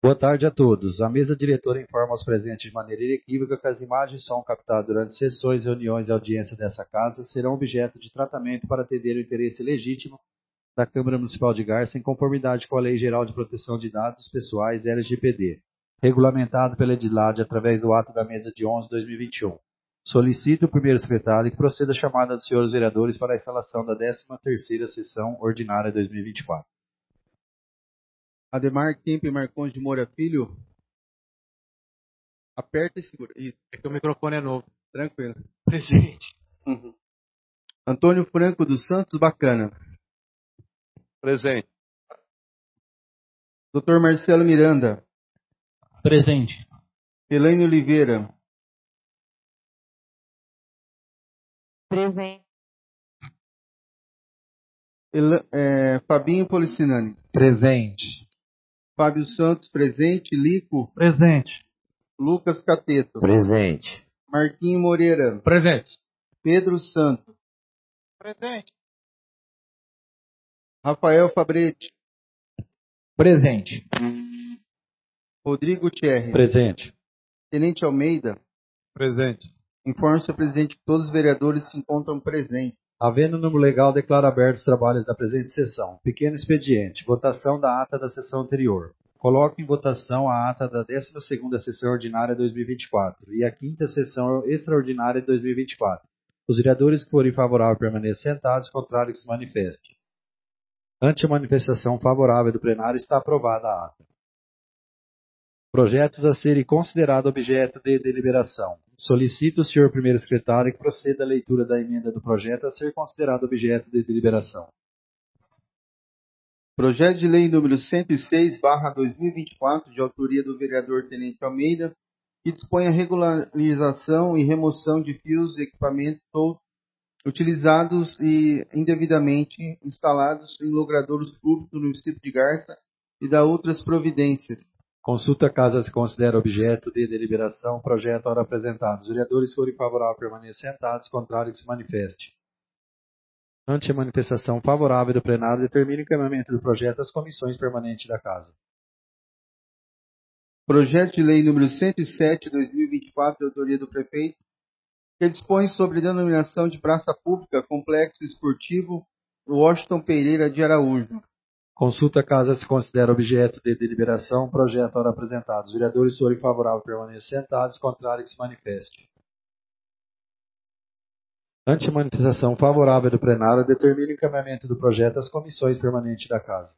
Boa tarde a todos. A mesa diretora informa aos presentes de maneira inequívoca que as imagens e som captadas durante sessões, reuniões e audiências dessa casa serão objeto de tratamento para atender o interesse legítimo da Câmara Municipal de Garça em conformidade com a Lei Geral de Proteção de Dados Pessoais, LGPD, regulamentado pela Edilad através do ato da mesa de 11/2021. Solicito o primeiro secretário que proceda a chamada dos senhores vereadores para a instalação da 13ª sessão ordinária 2024. Ademar Kemp Marcondes de Moura Filho. Aperta e segura. Isso. É que o microfone é novo. Tranquilo. Presente. Antônio Franco dos Santos Bacana. Presente. Dr. Marcelo Miranda. Presente. Elaine Oliveira. Presente. Fabinho Policinani. Presente. Fábio Santos, presente. Lico. Presente. Lucas Cateto. Presente. Marquinho Moreira. Presente. Pedro Santos. Presente. Rafael Fabretti. Presente. Rodrigo Thierry. Presente. Tenente Almeida. Presente. Informa-se ao presidente que todos os vereadores se encontram presentes. Havendo número legal, declaro abertos os trabalhos da presente sessão. Pequeno expediente. Votação da ata da sessão anterior. Coloco em votação a ata da 12ª sessão ordinária 2024 e a 5ª sessão extraordinária de 2024. Os vereadores que forem favoráveis permaneçam sentados, contrário que se manifeste. Ante a manifestação favorável do plenário, está aprovada a ata. Projetos a serem considerados objeto de deliberação. Solicito o senhor primeiro secretário que proceda à leitura da emenda do projeto a ser considerado objeto de deliberação. Projeto de lei número 106/2024, de autoria do vereador Tenente Almeida, que dispõe a regularização e remoção de fios e equipamentos utilizados e indevidamente instalados em logradouros públicos no município de Garça e da outras providências. Consulta caso se considere objeto de deliberação, projeto ora apresentado. Os vereadores forem favoráveis permaneçam sentados, contrário que se manifeste. Ante a manifestação favorável do plenário, determine o encaminhamento do projeto às comissões permanentes da Casa. Projeto de lei número 107/2024, de autoria do prefeito, que dispõe sobre a denominação de praça pública Complexo Esportivo Washington Pereira de Araújo. Consulta caso se considere objeto de deliberação, projeto ora apresentado. Os vereadores forem favoráveis permaneçam sentados, contrário que se manifeste. Ante a manifestação favorável do plenário, determine o encaminhamento do projeto às comissões permanentes da Casa.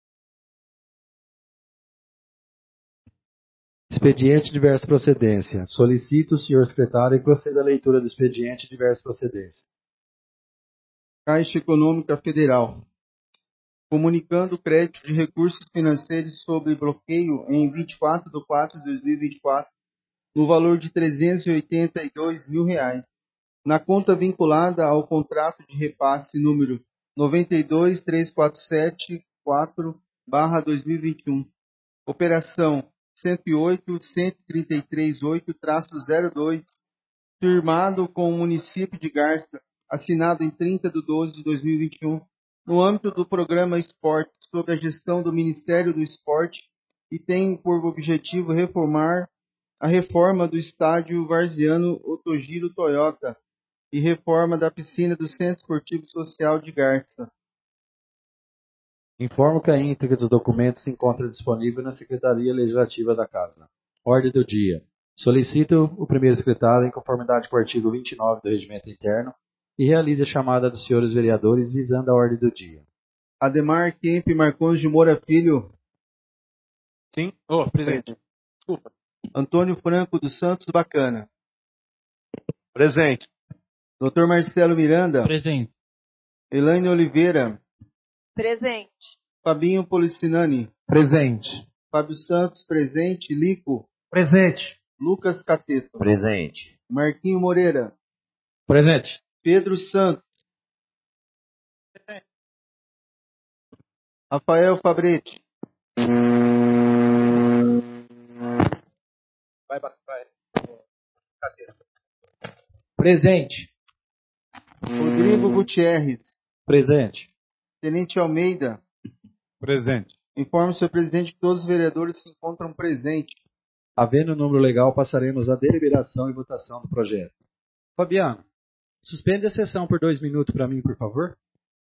Expediente diversa procedência. Solicito o senhor secretário que proceda à leitura do expediente diversa procedência. Caixa Econômica Federal. Comunicando crédito de recursos financeiros sobre bloqueio em 24/4/2024, no valor de R$ 382 mil, na conta vinculada ao contrato de repasse número 92347-4/2021. Operação 108.133.8-02, firmado com o município de Garça, assinado em 30/12/2021, no âmbito do programa Esporte, sob a gestão do Ministério do Esporte, e tem por objetivo a reforma do estádio Varziano Otogiro Toyota e reforma da piscina do Centro Esportivo Social de Garça. Informo que a íntegra dos documentos se encontra disponível na Secretaria Legislativa da Casa. Ordem do dia. Solicito o primeiro secretário, em conformidade com o artigo 29 do Regimento Interno, e realize a chamada dos senhores vereadores visando a ordem do dia. Ademar Kemp Marcondes de Moura Filho. Sim. Presente. Desculpa. Antônio Franco dos Santos Bacana. Presente. Dr. Marcelo Miranda. Presente. Elaine Oliveira. Presente. Fabinho Policinani. Presente. Fábio Santos, presente. Lico. Presente. Lucas Cateto. Presente. Marquinho Moreira. Presente. Pedro Santos. Presente. Rafael Fabretti. Vai. Presente. Rodrigo Gutierrez. Presente. Tenente Almeida. Presente. Informo, senhor presidente, que todos os vereadores se encontram presentes. Havendo o número legal, passaremos à deliberação e votação do projeto. Fabiano, suspende a sessão por 2 minutos para mim, por favor.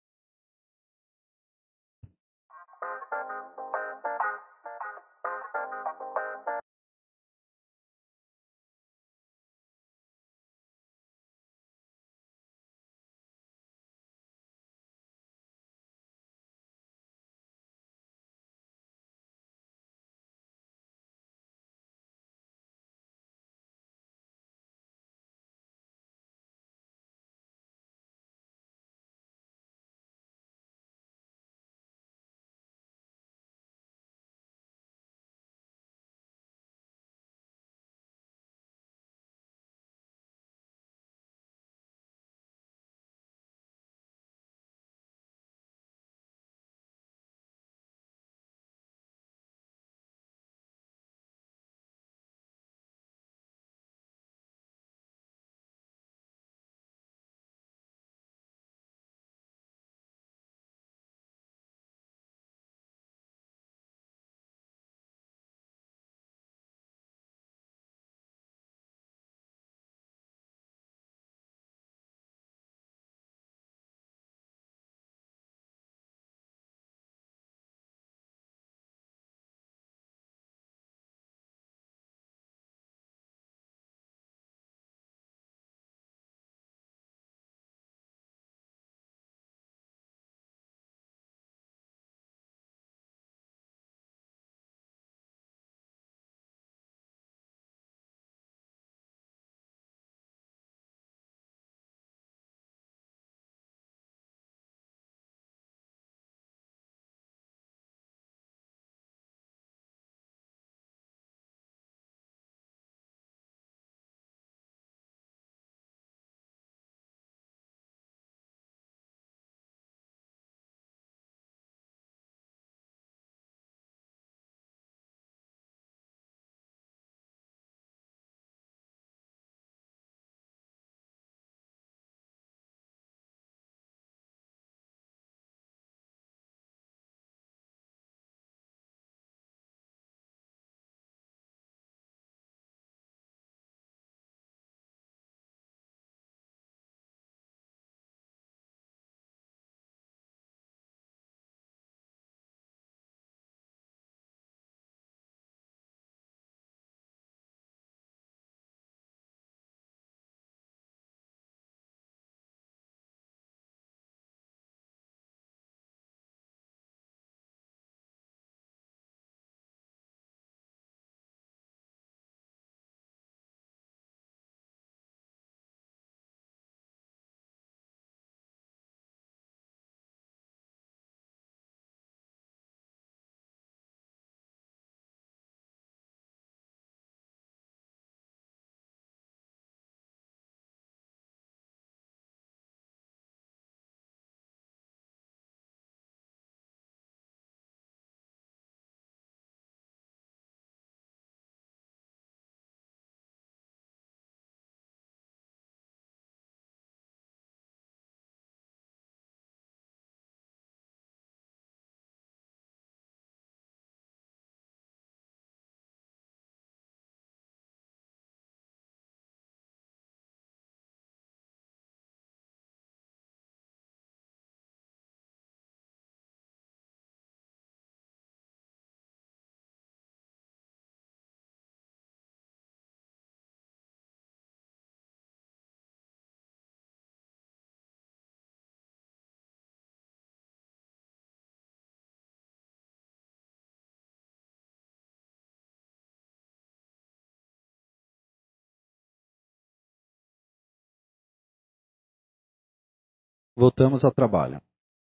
Voltamos ao trabalho.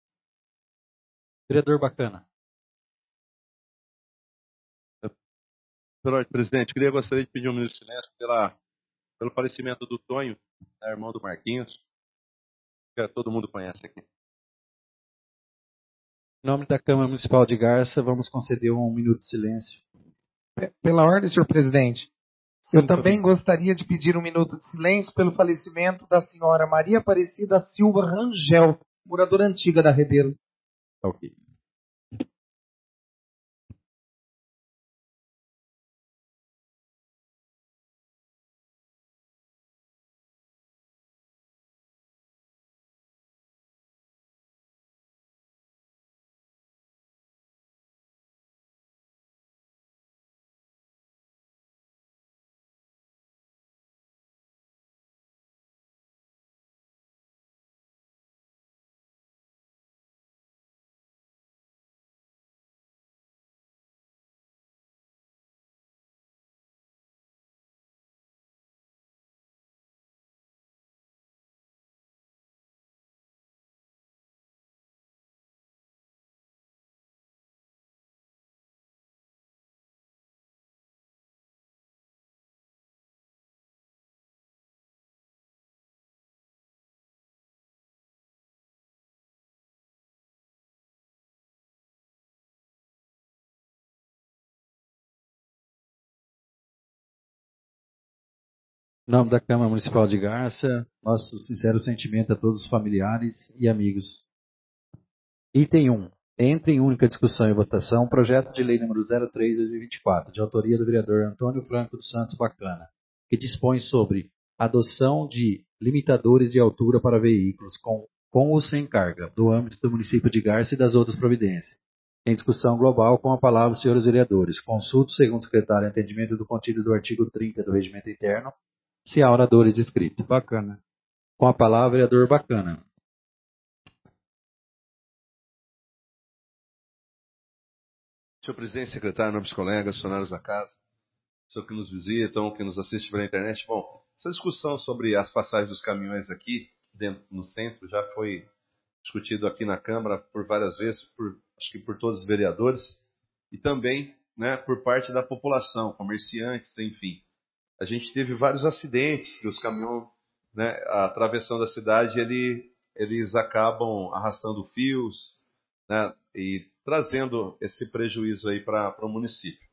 Vereador Bacana. Pelo presidente, gostaria de pedir um minuto de silêncio pelo falecimento do Tonho, irmão do Marquinhos, que todo mundo conhece aqui. Em nome da Câmara Municipal de Garça, vamos conceder 1 minuto de silêncio. Pela ordem, senhor presidente. Eu Sim, também Fabiano. gostaria de pedir 1 minuto de silêncio pelo falecimento da senhora Maria Aparecida Silva Rangel, moradora antiga da Rebelo. Ok. Em nome da Câmara Municipal de Garça, nosso sincero sentimento a todos os familiares e amigos. Item 1. Entra em única discussão e votação o projeto de lei número 03/2024, de autoria do vereador Antônio Franco dos Santos Bacana, que dispõe sobre adoção de limitadores de altura para veículos com ou sem carga, do âmbito do município de Garça e das outras providências. Em discussão global, com a palavra os senhores vereadores. Consulto, segundo o secretário, entendimento do conteúdo do artigo 30 do Regimento Interno, se há oradores inscritos. Bacana. Com a palavra, vereador Bacana. Senhor presidente, secretário, nobres colegas, funcionários da casa, pessoas que nos visitam, que nos assistem pela internet. Bom, essa discussão sobre as passagens dos caminhões aqui, no centro, já foi discutido aqui na Câmara por várias vezes, acho que por todos os vereadores, e também, né, por parte da população, comerciantes, enfim. A gente teve vários acidentes que os caminhões, né, atravessando a cidade, eles acabam arrastando fios, né, e trazendo esse prejuízo aí para o município.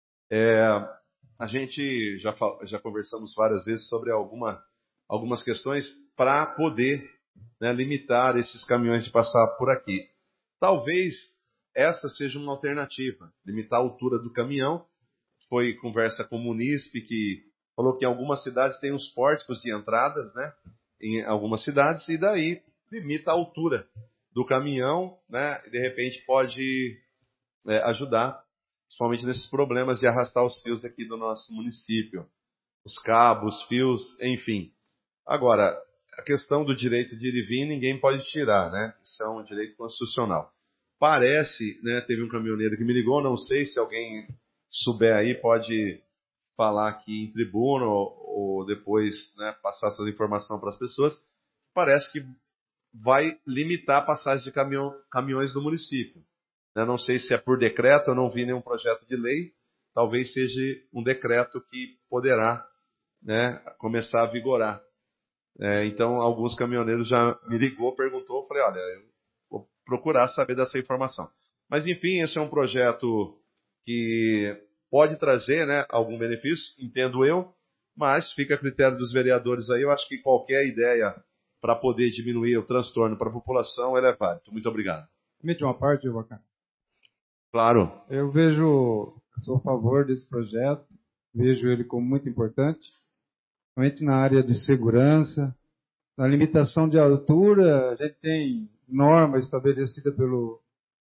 A gente já conversamos várias vezes sobre algumas questões para poder, né, limitar esses caminhões de passar por aqui. Talvez essa seja uma alternativa, limitar a altura do caminhão. Foi conversa com o munícipe que falou que em algumas cidades tem os pórticos de entradas, né, em algumas cidades, e daí limita a altura do caminhão, né, e de repente pode ajudar, principalmente nesses problemas de arrastar os fios aqui do nosso município, os cabos, fios, enfim. Agora, a questão do direito de ir e vir ninguém pode tirar, né? Isso é um direito constitucional. Parece, né, teve um caminhoneiro que me ligou, não sei se alguém souber aí, pode falar aqui em tribuna ou depois, né, passar essa informação para as pessoas. Parece que vai limitar a passagem de caminhões do município. Eu não sei se é por decreto, eu não vi nenhum projeto de lei. Talvez seja um decreto que poderá, né, começar a vigorar. Então, alguns caminhoneiros já me ligou, perguntou, eu falei, olha, eu vou procurar saber dessa informação. Mas, enfim, esse é um projeto que pode trazer, né, algum benefício, entendo eu, mas fica a critério dos vereadores aí. Eu acho que qualquer ideia para poder diminuir o transtorno para a população é válida. Muito obrigado. Permite uma parte, Bacana? Claro. Eu sou a favor desse projeto, vejo ele como muito importante, principalmente na área de segurança. Na limitação de altura, a gente tem norma estabelecida pelo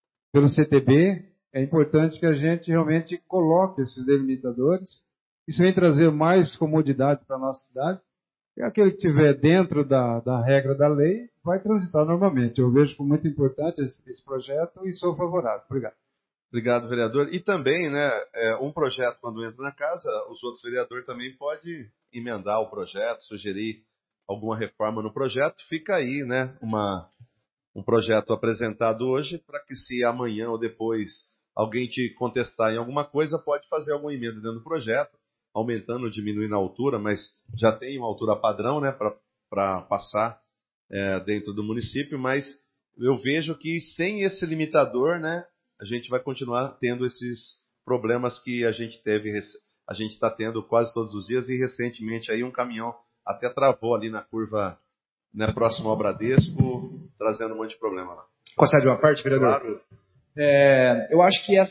CTB. É importante que a gente realmente coloque esses delimitadores. Isso vem trazer mais comodidade para a nossa cidade. E aquele que estiver dentro da regra da lei vai transitar normalmente. Eu vejo como muito importante esse projeto e sou favorável. Obrigado. Obrigado, vereador. E também, né, um projeto, quando entra na casa, os outros vereadores também podem emendar o projeto, sugerir alguma reforma no projeto. Fica aí, né, um projeto apresentado hoje, para que se amanhã ou depois alguém te contestar em alguma coisa, pode fazer alguma emenda dentro do projeto, aumentando ou diminuindo a altura, mas já tem uma altura padrão, né, para passar dentro do município. Mas eu vejo que sem esse limitador, né, a gente vai continuar tendo esses problemas que a gente está tendo quase todos os dias, e recentemente aí um caminhão até travou ali na curva, né, próximo ao Bradesco, trazendo um monte de problema lá. Concede uma parte, vereador? Claro. Eu acho que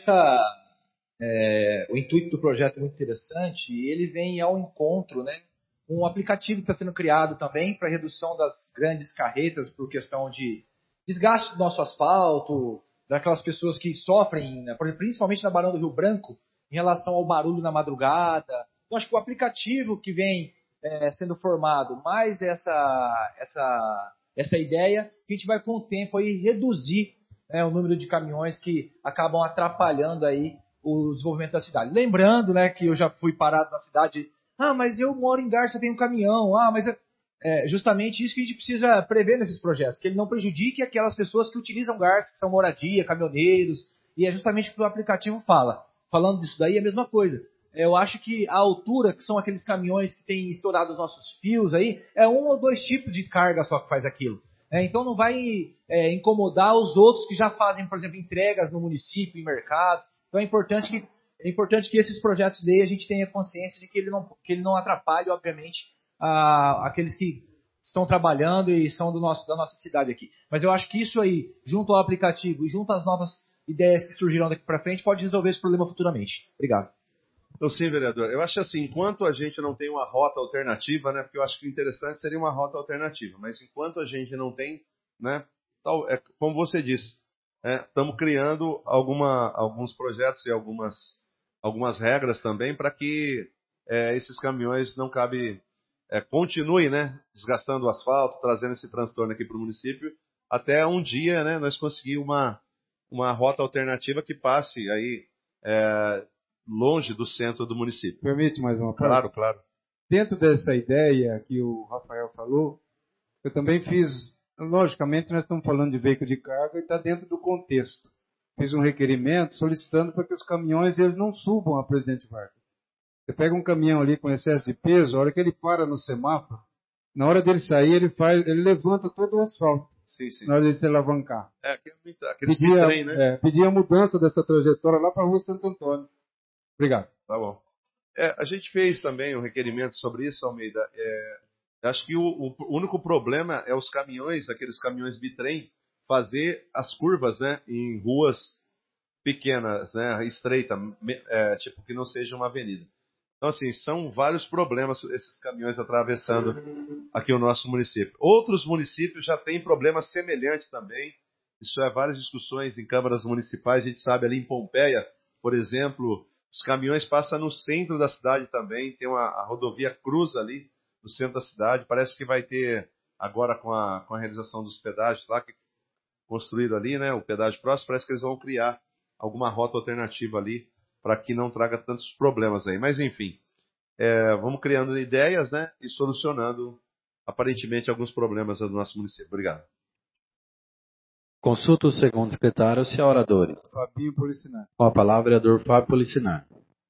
o intuito do projeto é muito interessante, e ele vem ao encontro, né, com um aplicativo que está sendo criado também para redução das grandes carretas por questão de desgaste do nosso asfalto, daquelas pessoas que sofrem, né, principalmente na Barão do Rio Branco, em relação ao barulho na madrugada. Então, acho que o aplicativo que vem sendo formado, mais essa ideia, que a gente vai com o tempo aí reduzir, né, o número de caminhões que acabam atrapalhando aí o desenvolvimento da cidade. Lembrando, né, que eu já fui parado na cidade, mas eu moro em Garça, tenho um caminhão, mas justamente isso que a gente precisa prever nesses projetos, que ele não prejudique aquelas pessoas que utilizam Garça, que são moradia, caminhoneiros, e é justamente o que o aplicativo fala. Falando disso daí, é a mesma coisa. Eu acho que a altura, que são aqueles caminhões que têm estourado os nossos fios aí, é um ou dois tipos de carga só que faz aquilo. Então não vai incomodar os outros que já fazem, por exemplo, entregas no município, em mercados. Então é importante que esses projetos de lei a gente tenha consciência de que ele não atrapalhe, obviamente, aqueles que estão trabalhando e são da nossa cidade aqui. Mas eu acho que isso aí, junto ao aplicativo e junto às novas ideias que surgirão daqui para frente, pode resolver esse problema futuramente. Obrigado. Então, sim, vereador. Eu acho assim, enquanto a gente não tem uma rota alternativa, né? Porque eu acho que o interessante seria uma rota alternativa. Mas enquanto a gente não tem, né? Como você disse, estamos criando alguns projetos e algumas regras também para que esses caminhões não continuem, né? Desgastando o asfalto, trazendo esse transtorno aqui para o município, até um dia, né? Nós conseguir uma rota alternativa que passe aí longe do centro do município. Permite mais uma parte? Claro. Dentro dessa ideia que o Rafael falou, eu também fiz, logicamente nós estamos falando de veículo de carga e está dentro do contexto. Fiz um requerimento solicitando para que os caminhões eles não subam a Presidente Vargas. Você pega um caminhão ali com excesso de peso, a hora que ele para no semáforo, na hora dele sair, ele levanta todo o asfalto. Sim, sim. Na hora de se alavancar. Aquele trem, né? Pedia a mudança dessa trajetória lá para a Rua Santo Antônio. Obrigado. Tá bom. A gente fez também um requerimento sobre isso, Almeida. Acho que o único problema é os caminhões, aqueles caminhões bitrem, fazer as curvas, né, em ruas pequenas, né, estreitas, tipo que não seja uma avenida. Então, assim, são vários problemas esses caminhões atravessando aqui o nosso município. Outros municípios já têm problemas semelhantes também. Isso várias discussões em câmaras municipais. A gente sabe ali em Pompeia, por exemplo, os caminhões passam no centro da cidade também. Tem a rodovia cruza ali no centro da cidade. Parece que vai ter, agora com a realização dos pedágios lá, que construíram ali, né, o pedágio próximo, parece que eles vão criar alguma rota alternativa ali para que não traga tantos problemas aí. Mas, enfim, vamos criando ideias, né, e solucionando, aparentemente, alguns problemas do nosso município. Obrigado. Consulta o segundo secretário, se há oradores. Fabinho Policinar. Com a palavra, vereador Fábio Policinar.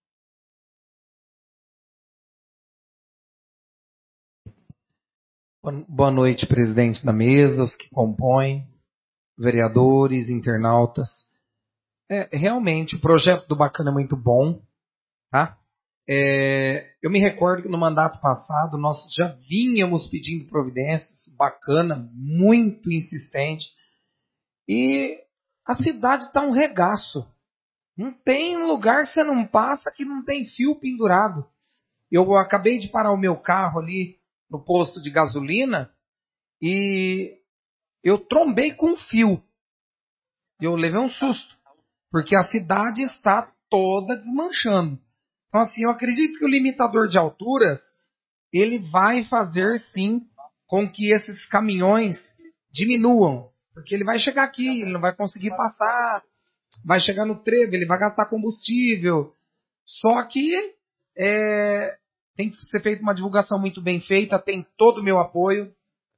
Boa noite, presidente da mesa, os que compõem, vereadores, internautas. Realmente, o projeto do Bacana é muito bom, tá? Eu me recordo que no mandato passado nós já vínhamos pedindo providências, Bacana, muito insistente, e a cidade está um regaço. Não tem lugar que você não passa que não tem fio pendurado. Eu acabei de parar o meu carro ali no posto de gasolina e eu trombei com um fio. Eu levei um susto, porque a cidade está toda desmanchando. Então, assim, eu acredito que o limitador de alturas, ele vai fazer, sim, com que esses caminhões diminuam. Porque ele vai chegar aqui, ele não vai conseguir passar, vai chegar no trevo, ele vai gastar combustível. Só que tem que ser feita uma divulgação muito bem feita, tem todo o meu apoio,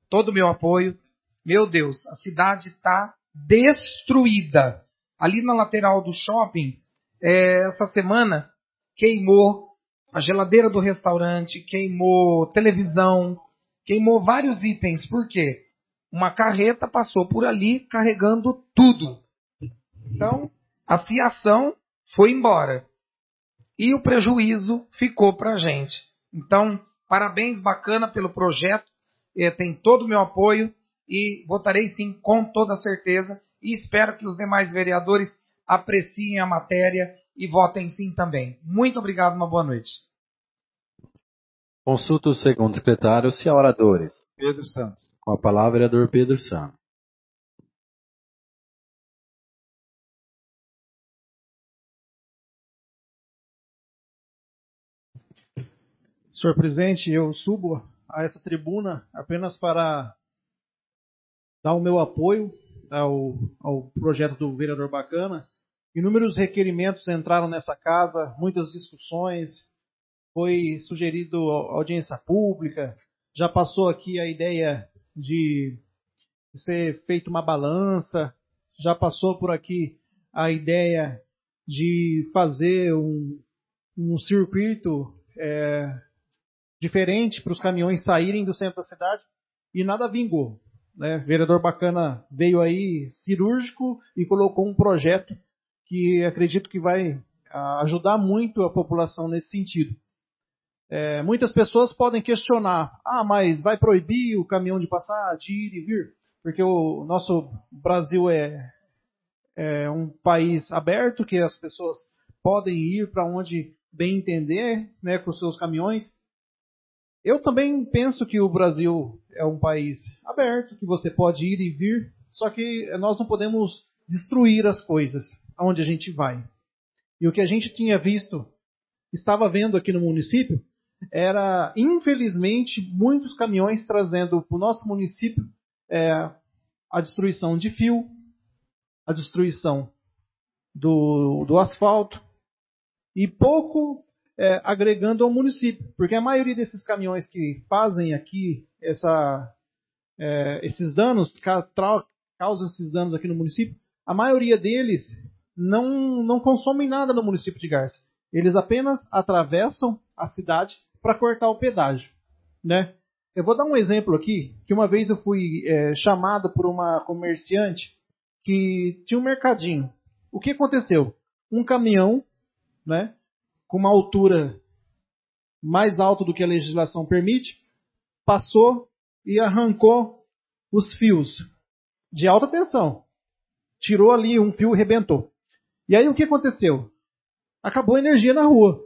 Meu Deus, a cidade está destruída. Ali na lateral do shopping, essa semana, queimou a geladeira do restaurante, queimou televisão, queimou vários itens. Por quê? Uma carreta passou por ali carregando tudo. Então, a fiação foi embora. E o prejuízo ficou para a gente. Então, parabéns, Bacana, pelo projeto. Tem todo o meu apoio e votarei sim, com toda certeza. E espero que os demais vereadores apreciem a matéria e votem sim também. Muito obrigado, uma boa noite. Consulta o segundo secretário, se há oradores. Pedro Santos. Com a palavra, vereador Pedro Santos. Senhor presidente, eu subo a essa tribuna apenas para dar o meu apoio ao projeto do vereador Bacana. Inúmeros requerimentos entraram nessa casa, muitas discussões, foi sugerido audiência pública, já passou aqui a ideia de ser feita uma balança, já passou por aqui a ideia de fazer um circuito diferente para os caminhões saírem do centro da cidade e nada vingou. Né? O vereador Bacana veio aí cirúrgico e colocou um projeto que acredito que vai ajudar muito a população nesse sentido. muitas pessoas podem questionar, mas vai proibir o caminhão de passar, de ir e vir? Porque o nosso Brasil é um país aberto, que as pessoas podem ir para onde bem entender, né, com os seus caminhões. Eu também penso que o Brasil é um país aberto, que você pode ir e vir, só que nós não podemos destruir as coisas aonde a gente vai. E o que a gente tinha visto, estava vendo aqui no município, era, infelizmente, muitos caminhões trazendo para o nosso município a destruição de fio, a destruição do asfalto, e pouco agregando ao município. Porque a maioria desses caminhões que fazem aqui esses danos, causam esses danos aqui no município, a maioria deles não consomem nada no município de Garça. Eles apenas atravessam a cidade para cortar o pedágio, né? Eu vou dar um exemplo aqui, que uma vez eu fui chamado por uma comerciante que tinha um mercadinho. O que aconteceu? Um caminhão, né, com uma altura mais alta do que a legislação permite, passou e arrancou os fios de alta tensão. Tirou ali um fio e rebentou. E aí o que aconteceu? Acabou a energia na rua.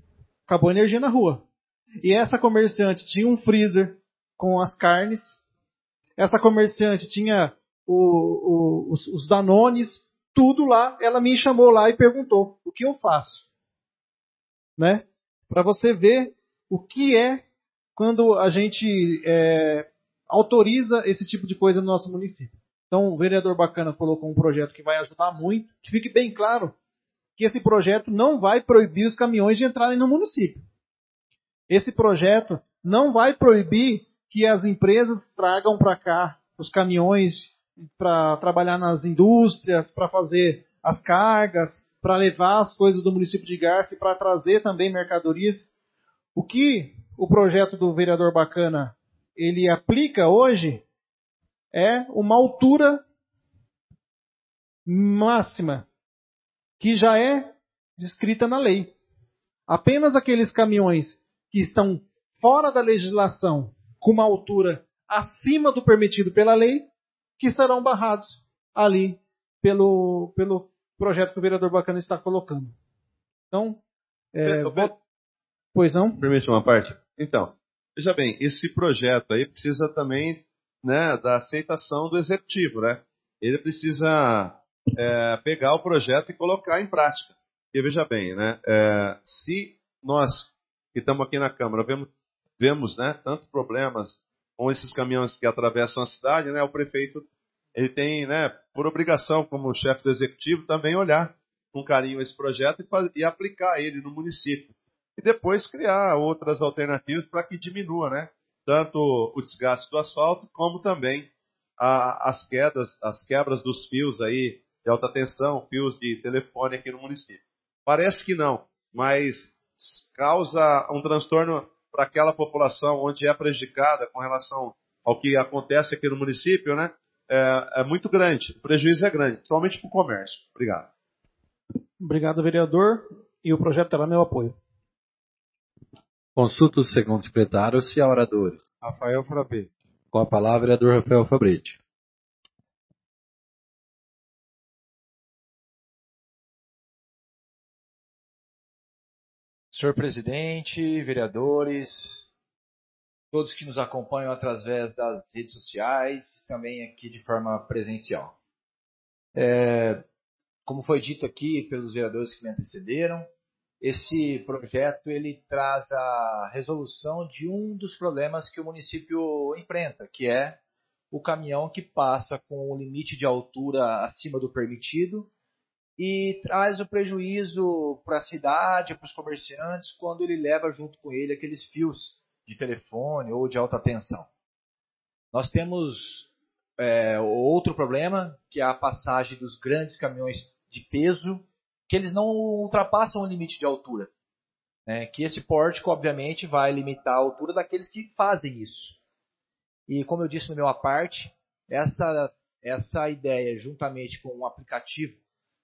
E essa comerciante tinha um freezer com as carnes. Essa comerciante tinha os Danones, tudo lá. Ela me chamou lá e perguntou: o que eu faço? Né? Para você ver o que é quando a gente autoriza esse tipo de coisa no nosso município. Então, o vereador Bacana colocou um projeto que vai ajudar muito. Que fique bem claro que esse projeto não vai proibir os caminhões de entrarem no município. Esse projeto não vai proibir que as empresas tragam para cá os caminhões para trabalhar nas indústrias, para fazer as cargas, para levar as coisas do município de Garça e para trazer também mercadorias. O que o projeto do vereador Bacana ele aplica hoje é uma altura máxima que já é descrita na lei. Apenas aqueles caminhões que estão fora da legislação com uma altura acima do permitido pela lei que serão barrados ali pelo projeto que o vereador Bacana está colocando. Então, pois não? Permite uma parte? Então, veja bem, esse projeto aí precisa também, né, da aceitação do executivo, né? Ele precisa pegar o projeto e colocar em prática. E veja bem, né, se nós que estamos aqui na Câmara vemos, né, tantos problemas com esses caminhões que atravessam a cidade, né, o prefeito ele tem, né, por obrigação, como chefe do executivo, também olhar com carinho esse projeto e aplicar ele no município. E depois criar outras alternativas para que diminua, né, tanto o desgaste do asfalto, como também as quebras dos fios aí de alta tensão, fios de telefone aqui no município. Parece que não, mas causa um transtorno para aquela população onde é prejudicada com relação ao que acontece aqui no município, né? É muito grande, o prejuízo é grande, principalmente para o comércio. Obrigado. Obrigado, vereador. E o projeto terá meu apoio. Consulta o segundo secretário se há oradores. Rafael Frabete. Com a palavra, vereador Rafael Fabretti. Senhor presidente, vereadores, todos que nos acompanham através das redes sociais, também aqui de forma presencial. Como foi dito aqui pelos vereadores que me antecederam, esse projeto ele traz a resolução de um dos problemas que o município enfrenta, que é o caminhão que passa com o limite de altura acima do permitido e traz o prejuízo para a cidade, para os comerciantes, quando ele leva junto com ele aqueles fios de telefone ou de alta tensão. Nós temos outro problema, que é a passagem dos grandes caminhões de peso, que eles não ultrapassam o limite de altura. Que esse pórtico, obviamente, vai limitar a altura daqueles que fazem isso. E como eu disse no meu à parte, essa ideia, juntamente com um aplicativo,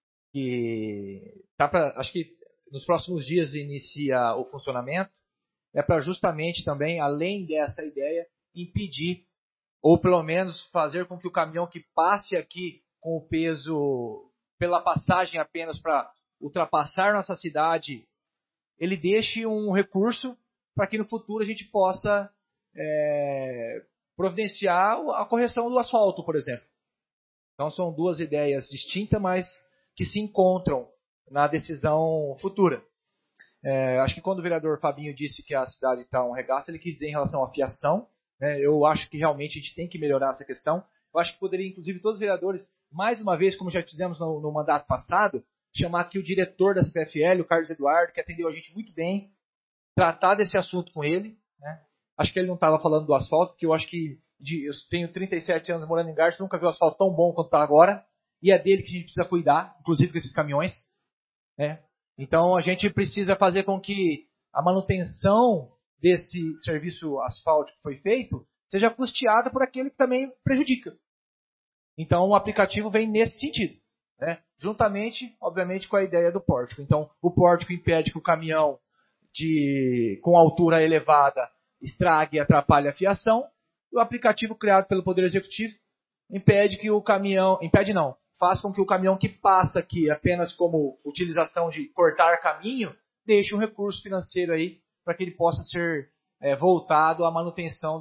que acho que nos próximos dias inicia o funcionamento, é para justamente também, além dessa ideia, impedir, ou pelo menos fazer com que o caminhão que passe aqui com o peso pela passagem apenas para ultrapassar nossa cidade, ele deixe um recurso para que no futuro a gente possa providenciar a correção do asfalto, por exemplo. Então são duas ideias distintas, mas que se encontram na decisão futura. Acho que quando o vereador Fabinho disse que a cidade está um regaço, ele quis dizer em relação à fiação. Eu acho que realmente a gente tem que melhorar essa questão. Eu acho que poderia, inclusive, todos os vereadores, mais uma vez, como já fizemos no mandato passado, chamar aqui o diretor da CPFL, o Carlos Eduardo, que atendeu a gente muito bem, tratar desse assunto com ele. Né? Acho que ele não estava falando do asfalto, porque eu acho que eu tenho 37 anos morando em Garça, nunca vi o asfalto tão bom quanto está agora, e é dele que a gente precisa cuidar, inclusive com esses caminhões. Né? Então a gente precisa fazer com que a manutenção desse serviço asfáltico que foi feito seja custeada por aquele que também prejudica. Então o aplicativo vem nesse sentido. Né? Juntamente, obviamente, com a ideia do pórtico. Então o pórtico impede que o caminhão com altura elevada estrague e atrapalhe a fiação. O aplicativo criado pelo Poder Executivo impede que o caminhão... Impede não. Faz com que o caminhão que passa aqui apenas como utilização de cortar caminho, deixe um recurso financeiro aí para que ele possa ser voltado à manutenção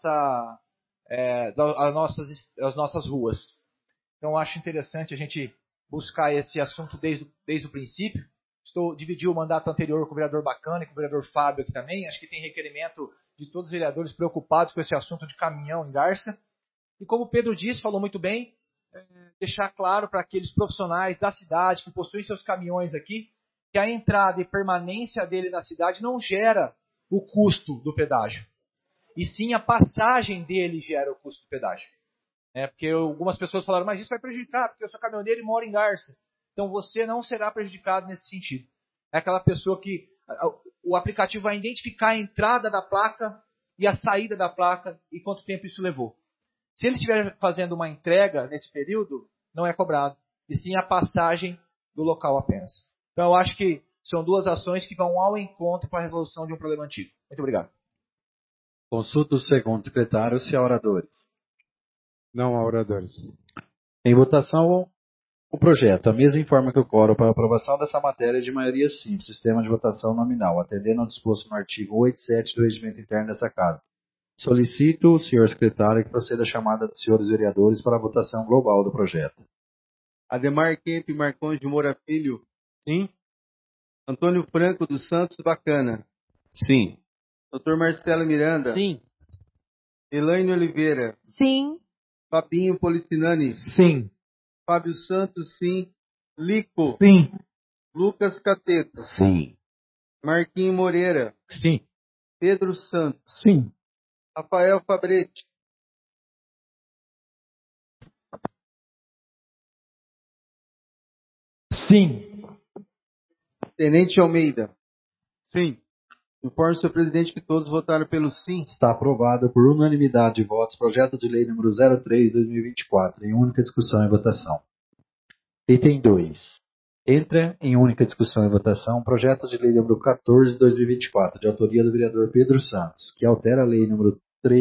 das nossas ruas. Então, acho interessante a gente buscar esse assunto desde o princípio. Dividi o mandato anterior com o vereador Bacana e com o vereador Fábio aqui também. Acho que tem requerimento de todos os vereadores preocupados com esse assunto de caminhão em Garça. E como o Pedro disse, falou muito bem, deixar claro para aqueles profissionais da cidade que possuem seus caminhões aqui, que a entrada e permanência dele na cidade não gera o custo do pedágio. E sim a passagem dele gera o custo do pedágio. Porque algumas pessoas falaram, mas isso vai prejudicar, porque eu sou caminhoneiro e moro em Garça. Então você não será prejudicado nesse sentido. É aquela pessoa que o aplicativo vai identificar a entrada da placa e a saída da placa e quanto tempo isso levou. Se ele estiver fazendo uma entrega nesse período, não é cobrado. E sim a passagem do local apenas. Então eu acho que são duas ações que vão ao encontro para a resolução de um problema antigo. Muito obrigado. Consulta o segundo secretário se há oradores. Não há oradores. Em votação, o projeto. A mesa informa que o quórum para aprovação dessa matéria é de maioria simples, sistema de votação nominal, atendendo ao disposto no artigo 87 do Regimento Interno dessa Casa. Solicito o senhor secretário que proceda a chamada dos senhores vereadores para a votação global do projeto. Ademar Kemp Marcões de Moura Filho. Sim. Antônio Franco dos Santos Bacana. Sim. Dr. Marcelo Miranda. Sim. Elaine Oliveira. Sim. Fabinho Policinani. Sim. Fábio Santos, sim. Lico. Sim. Lucas Cateto. Sim. Marquinho Moreira. Sim. Pedro Santos. Sim. Rafael Fabretti. Sim. Tenente Almeida. Sim. Informe, senhor presidente, que todos votaram pelo sim. Está aprovado por unanimidade de votos projeto de lei número 03/2024, em única discussão e votação. Item 2. Entra em única discussão e votação projeto de lei número 14/2024, de autoria do vereador Pedro Santos, que altera a lei número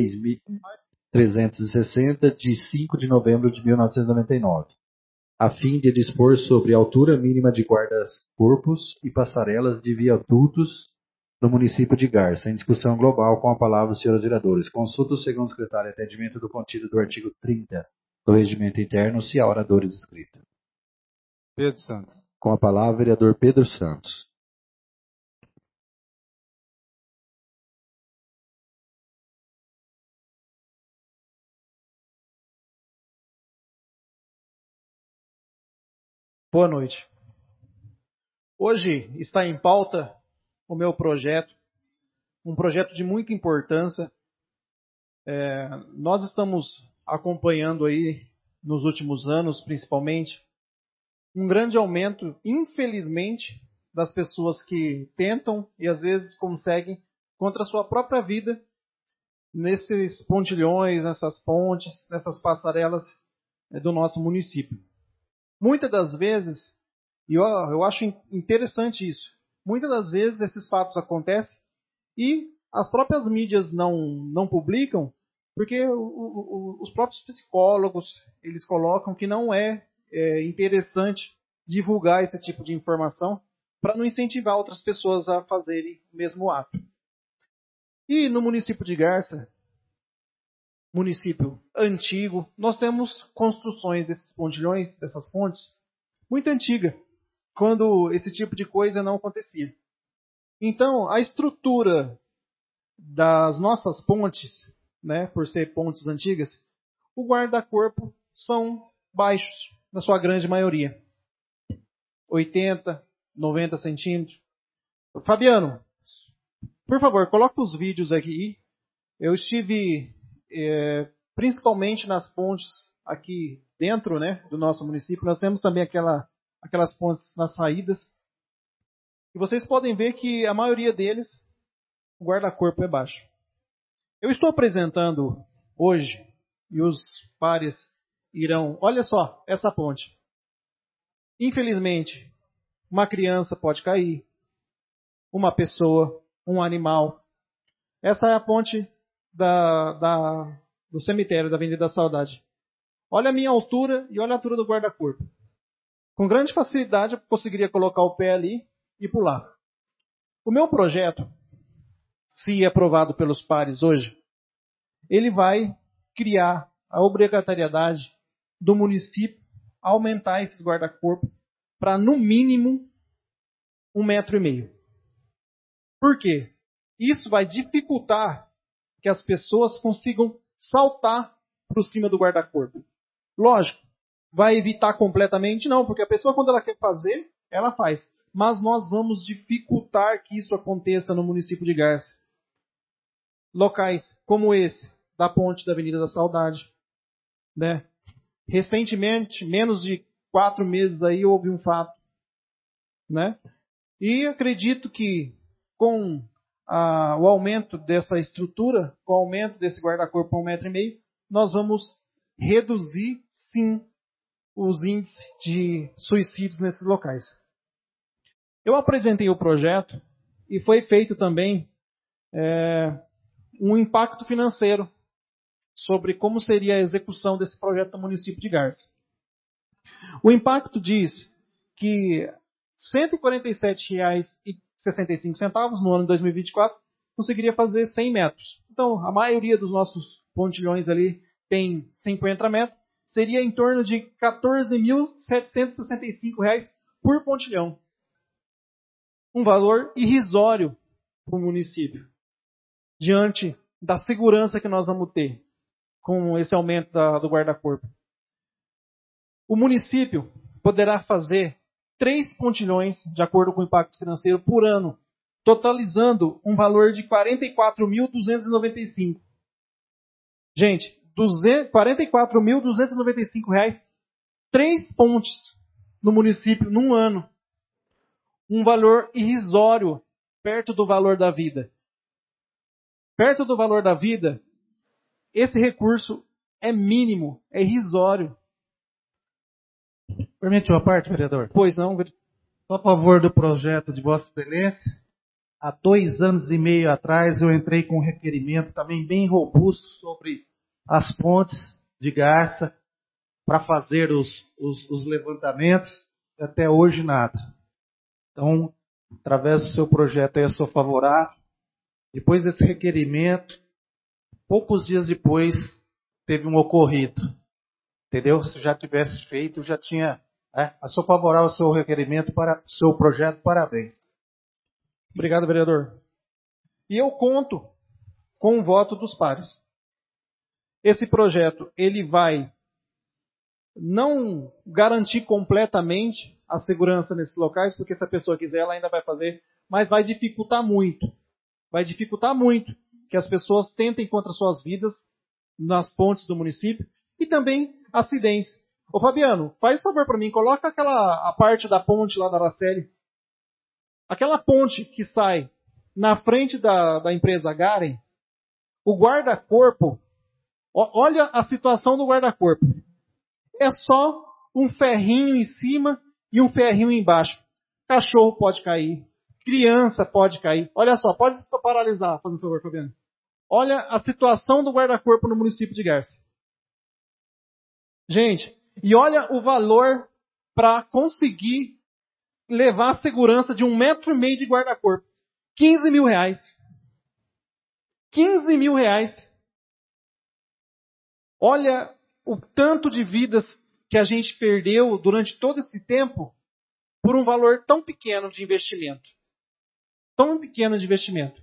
3.360, de 5 de novembro de 1999, a fim de dispor sobre a altura mínima de guarda-corpos e passarelas de viadutos no município de Garça, em discussão global. Com a palavra os senhores vereadores. Consulta o segundo secretário atendimento do contido do artigo 30 do Regimento Interno, se há oradores inscritos. Pedro Santos. Com a palavra, vereador Pedro Santos. Boa noite. Hoje está em pauta o meu projeto, um projeto de muita importância. Nós estamos acompanhando aí, nos últimos anos principalmente, um grande aumento, infelizmente, das pessoas que tentam e às vezes conseguem contra a sua própria vida nesses pontilhões, nessas pontes, nessas passarelas do nosso município. Muitas das vezes, e eu acho interessante isso, muitas das vezes esses fatos acontecem e as próprias mídias não publicam, porque os próprios psicólogos, eles colocam que não é interessante divulgar esse tipo de informação para não incentivar outras pessoas a fazerem o mesmo ato. E no município de Garça, município antigo, nós temos construções desses pontilhões, dessas pontes, muito antiga, quando esse tipo de coisa não acontecia. Então, a estrutura das nossas pontes, né, por ser pontes antigas, o guarda-corpo são baixos, na sua grande maioria. 80, 90 centímetros. Fabiano, por favor, coloque os vídeos aqui. Eu estive principalmente nas pontes aqui dentro, né, do nosso município. Nós temos também aquelas pontes nas saídas. E vocês podem ver que a maioria deles, o guarda-corpo é baixo. Eu estou apresentando hoje, e os pares irão... Olha só, essa ponte. Infelizmente, uma criança pode cair, uma pessoa, um animal. Essa é a ponte do cemitério da Avenida da Saudade. Olha a minha altura e olha a altura do guarda-corpo. Com grande facilidade eu conseguiria colocar o pé ali e pular. O meu projeto, se aprovado pelos pares hoje, ele vai criar a obrigatoriedade do município aumentar esses guarda-corpo para, no mínimo, 1,5 metro. Por quê? Isso vai dificultar que as pessoas consigam saltar por cima do guarda-corpo. Lógico, vai evitar completamente? Não, porque a pessoa, quando ela quer fazer, ela faz. Mas nós vamos dificultar que isso aconteça no município de Garça. Locais como esse, da ponte da Avenida da Saudade, né? Recentemente, menos de 4 meses aí, houve um fato, né? E acredito que com o aumento dessa estrutura, com o aumento desse guarda-corpo a 1,5 metro, nós vamos reduzir, sim, os índices de suicídios nesses locais. Eu apresentei o projeto e foi feito também um impacto financeiro sobre como seria a execução desse projeto no município de Garça. O impacto diz que R$ 147,65 no ano de 2024 conseguiria fazer 100 metros. Então, a maioria dos nossos pontilhões ali tem 50 metros. Seria em torno de R$ 14.765 por pontilhão. Um valor irrisório para o município, diante da segurança que nós vamos ter com esse aumento do guarda-corpo. O município poderá fazer 3 pontilhões, de acordo com o impacto financeiro, por ano, totalizando um valor de R$ 44.295. Gente, R$ 44.295, 3 pontes no município num ano. Um valor irrisório, perto do valor da vida. Perto do valor da vida, esse recurso é mínimo, é irrisório. Permite uma parte, vereador? Pois não, Sou a favor do projeto de Vossa Excelência. Há 2 anos e meio atrás eu entrei com um requerimento também bem robusto sobre as pontes de Garça para fazer os levantamentos e até hoje nada. Então, através do seu projeto eu sou favorável. Depois desse requerimento, poucos dias depois, teve um ocorrido. Entendeu? Se já tivesse feito, já tinha... Eu sou favorável ao seu requerimento, para o seu projeto, parabéns. Obrigado, vereador. E eu conto com o voto dos pares. Esse projeto, ele vai não garantir completamente a segurança nesses locais, porque se a pessoa quiser, ela ainda vai fazer, mas vai dificultar muito. Vai dificultar muito que as pessoas tentem contra suas vidas nas pontes do município e também acidentes. Ô Fabiano, faz favor para mim, coloca a parte da ponte lá da Araceli. Aquela ponte que sai na frente da empresa Garen, o guarda-corpo, olha a situação do guarda-corpo. É só um ferrinho em cima e um ferrinho embaixo. Cachorro pode cair, criança pode cair. Olha só, pode paralisar, por favor, Fabiano. Olha a situação do guarda-corpo no município de Garça. Gente, e olha o valor para conseguir levar a segurança de 1,5 metro de guarda-corpo. R$15.000. R$15.000. Olha o tanto de vidas que a gente perdeu durante todo esse tempo por um valor tão pequeno de investimento. Tão pequeno de investimento.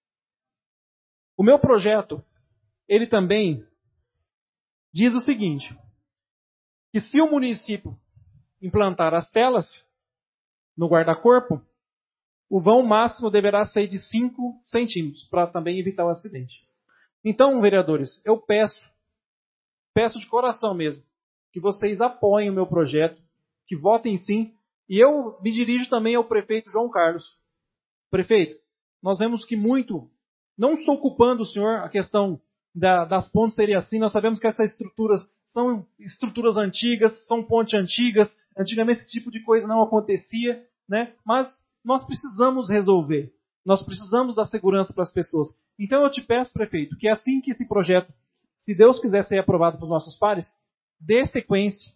O meu projeto, ele também diz o seguinte, que se o município implantar as telas no guarda-corpo, o vão máximo deverá ser de 5 centímetros, para também evitar o acidente. Então, vereadores, eu peço de coração mesmo, que vocês apoiem o meu projeto, que votem sim, e eu me dirijo também ao prefeito João Carlos. Prefeito, nós vemos que muito, não estou culpando o senhor, a questão das pontes seria assim, nós sabemos que essas estruturas são estruturas antigas, são pontes antigas, antigamente esse tipo de coisa não acontecia, né? Mas nós precisamos resolver, nós precisamos dar segurança para as pessoas. Então eu te peço, prefeito, que assim que esse projeto, se Deus quiser ser aprovado pelos nossos pares, dê sequência.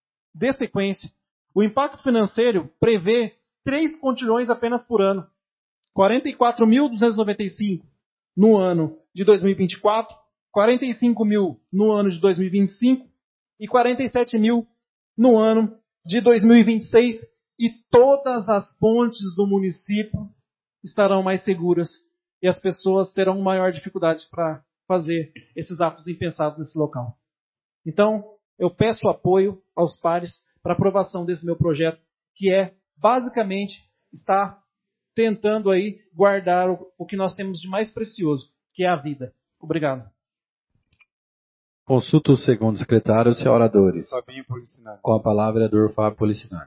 O impacto financeiro prevê 3 pontilhões apenas por ano. 44.295 no ano de 2024, 45 mil no ano de 2025 e 47 mil no ano de 2026. E todas as pontes do município estarão mais seguras e as pessoas terão maior dificuldade para fazer esses atos impensados nesse local. Então, eu peço apoio aos pares para aprovação desse meu projeto, que é, basicamente, estar tentando aí guardar o que nós temos de mais precioso, que é a vida. Obrigado. Consulta o segundo secretário, os oradores. Fabinho Policinaro. Com a palavra, vereador Fábio Policinaro.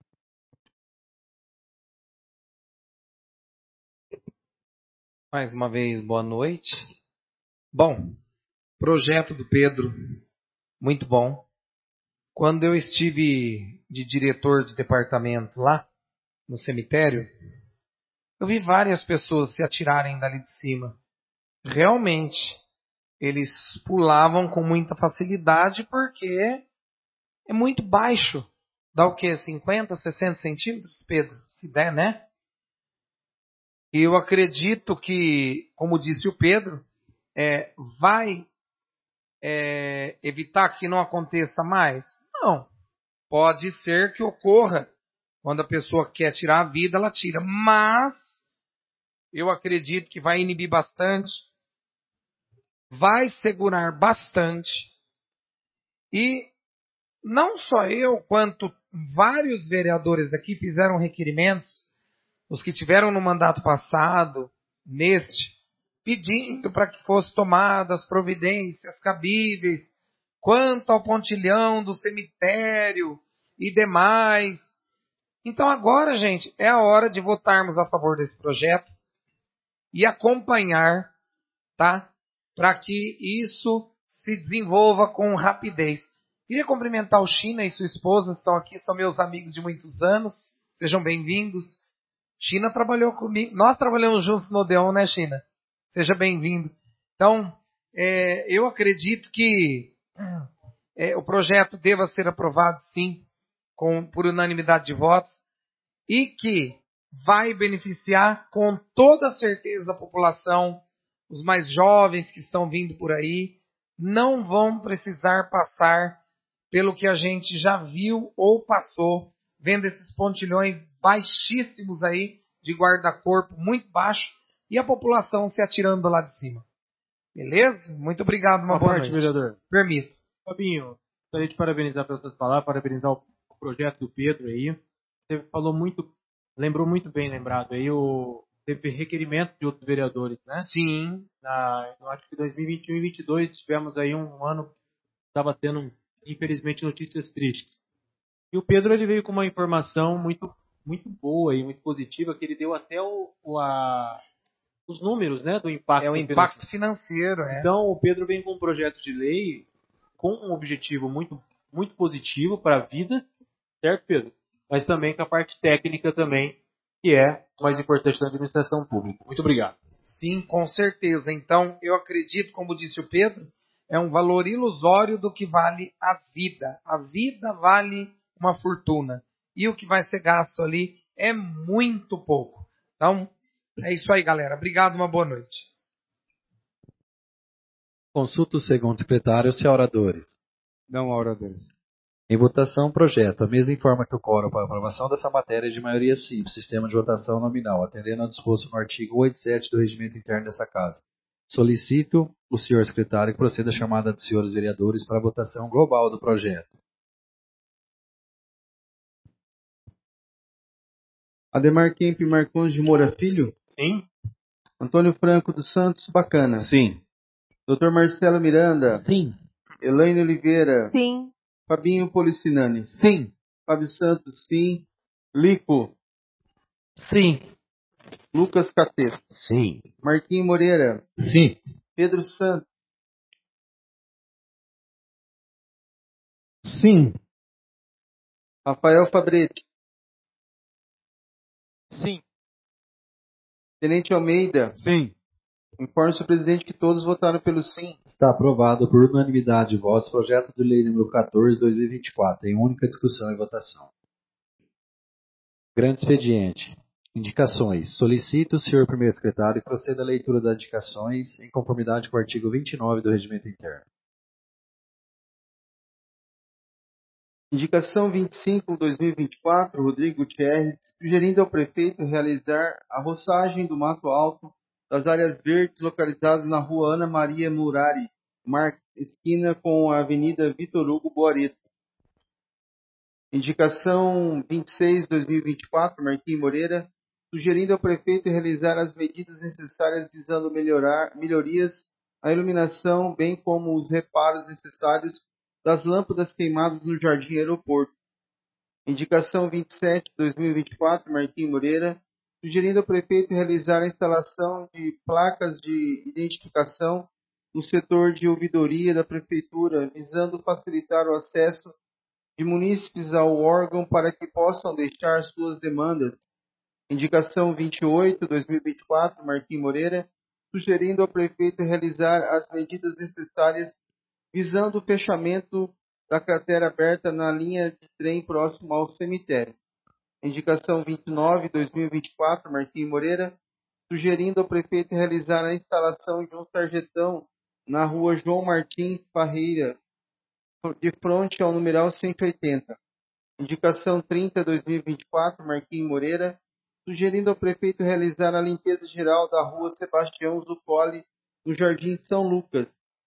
Mais uma vez, boa noite. Bom, projeto do Pedro, muito bom. Quando eu estive de diretor de departamento lá, no cemitério, eu vi várias pessoas se atirarem dali de cima. Realmente, eles pulavam com muita facilidade porque é muito baixo. Dá o quê? 50, 60 centímetros, Pedro? Se der, né? E eu acredito que, como disse o Pedro, vai evitar que não aconteça mais? Não. Pode ser que ocorra. Quando a pessoa quer tirar a vida, ela tira. Mas eu acredito que vai inibir bastante, vai segurar bastante. E não só eu, quanto vários vereadores aqui fizeram requerimentos, os que tiveram no mandato passado, neste, pedindo para que fossem tomadas providências cabíveis quanto ao pontilhão do cemitério e demais. Então agora, gente, é a hora de votarmos a favor desse projeto e acompanhar, tá? Para que isso se desenvolva com rapidez. Queria cumprimentar o China e sua esposa, estão aqui, são meus amigos de muitos anos. Sejam bem-vindos. China trabalhou comigo, nós trabalhamos juntos no Odeon, né, China? Seja bem-vindo. Então, eu acredito que o projeto deva ser aprovado, sim, por unanimidade de votos, e que vai beneficiar com toda certeza a população, os mais jovens que estão vindo por aí, não vão precisar passar pelo que a gente já viu ou passou, vendo esses pontilhões baixíssimos aí, de guarda-corpo muito baixo, e a população se atirando lá de cima. Beleza? Muito obrigado, uma boa noite. Vereador. Permito. Fabinho, gostaria de parabenizar pelas suas palavras, parabenizar o projeto do Pedro aí. Você falou muito, lembrou muito bem lembrado aí, teve requerimento de outros vereadores, né? Sim. Eu acho que 2021 e 2022 tivemos aí um ano que estava tendo, infelizmente, notícias tristes. E o Pedro ele veio com uma informação muito, muito boa e muito positiva, que ele deu até os números, né, do impacto. O impacto financeiro. Então, o Pedro vem com um projeto de lei com um objetivo muito, muito positivo para a vida, certo, Pedro? Mas também com a parte técnica também, que é o mais importante na administração pública. Muito obrigado. Sim, com certeza. Então, eu acredito, como disse o Pedro, é um valor ilusório do que vale a vida. A vida vale uma fortuna. E o que vai ser gasto ali é muito pouco. Então, é isso aí, galera. Obrigado, uma boa noite. Consulta o segundo secretário se há oradores. Não há oradores. Em votação, projeto. A mesa informa que o quórum para aprovação dessa matéria é de maioria simples, sistema de votação nominal, atendendo ao disposto no artigo 87 do regimento interno dessa Casa. Solicito o senhor secretário que proceda a chamada dos senhores vereadores para a votação global do projeto. Ademar Kemp Marcons de Moura Filho. Sim. Antônio Franco dos Santos Bacana. Sim. Dr. Marcelo Miranda. Sim. Elaine Oliveira. Sim. Fabinho Policinani. Sim. Fábio Santos, sim. Lico. Sim. Lucas Catete. Sim. Marquinhos Moreira. Sim. Pedro Santos. Sim. Rafael Fabretti. Sim. Tenente Almeida. Sim. Informe o presidente que todos votaram pelo sim. Está aprovado por unanimidade de votos projeto de lei número 14/2024, em única discussão e votação. Grande expediente. Indicações. Solicito o senhor primeiro secretário que proceda à leitura das indicações em conformidade com o artigo 29 do regimento interno. Indicação 25/2024, Rodrigo Gutierrez, sugerindo ao prefeito realizar a roçagem do mato alto das áreas verdes localizadas na rua Ana Maria Murari, esquina com a Avenida Vitor Hugo Boareto. Indicação 26/2024, Marquinhos Moreira, sugerindo ao prefeito realizar as medidas necessárias visando melhorias à iluminação, bem como os reparos necessários das lâmpadas queimadas no Jardim Aeroporto. Indicação 27/2024, Marquinhos Moreira, sugerindo ao prefeito realizar a instalação de placas de identificação no setor de ouvidoria da prefeitura, visando facilitar o acesso de munícipes ao órgão para que possam deixar suas demandas. Indicação 28/2024, Marquinhos Moreira, sugerindo ao prefeito realizar as medidas necessárias visando o fechamento da cratera aberta na linha de trem próximo ao cemitério. Indicação 29/2024, Marquinhos Moreira, sugerindo ao prefeito realizar a instalação de um sarjetão na rua João Martins Parreira, de frente ao numeral 180. Indicação 30/2024, Marquinhos Moreira, sugerindo ao prefeito realizar a limpeza geral da rua Sebastião Zuccoli, no Jardim São Lucas.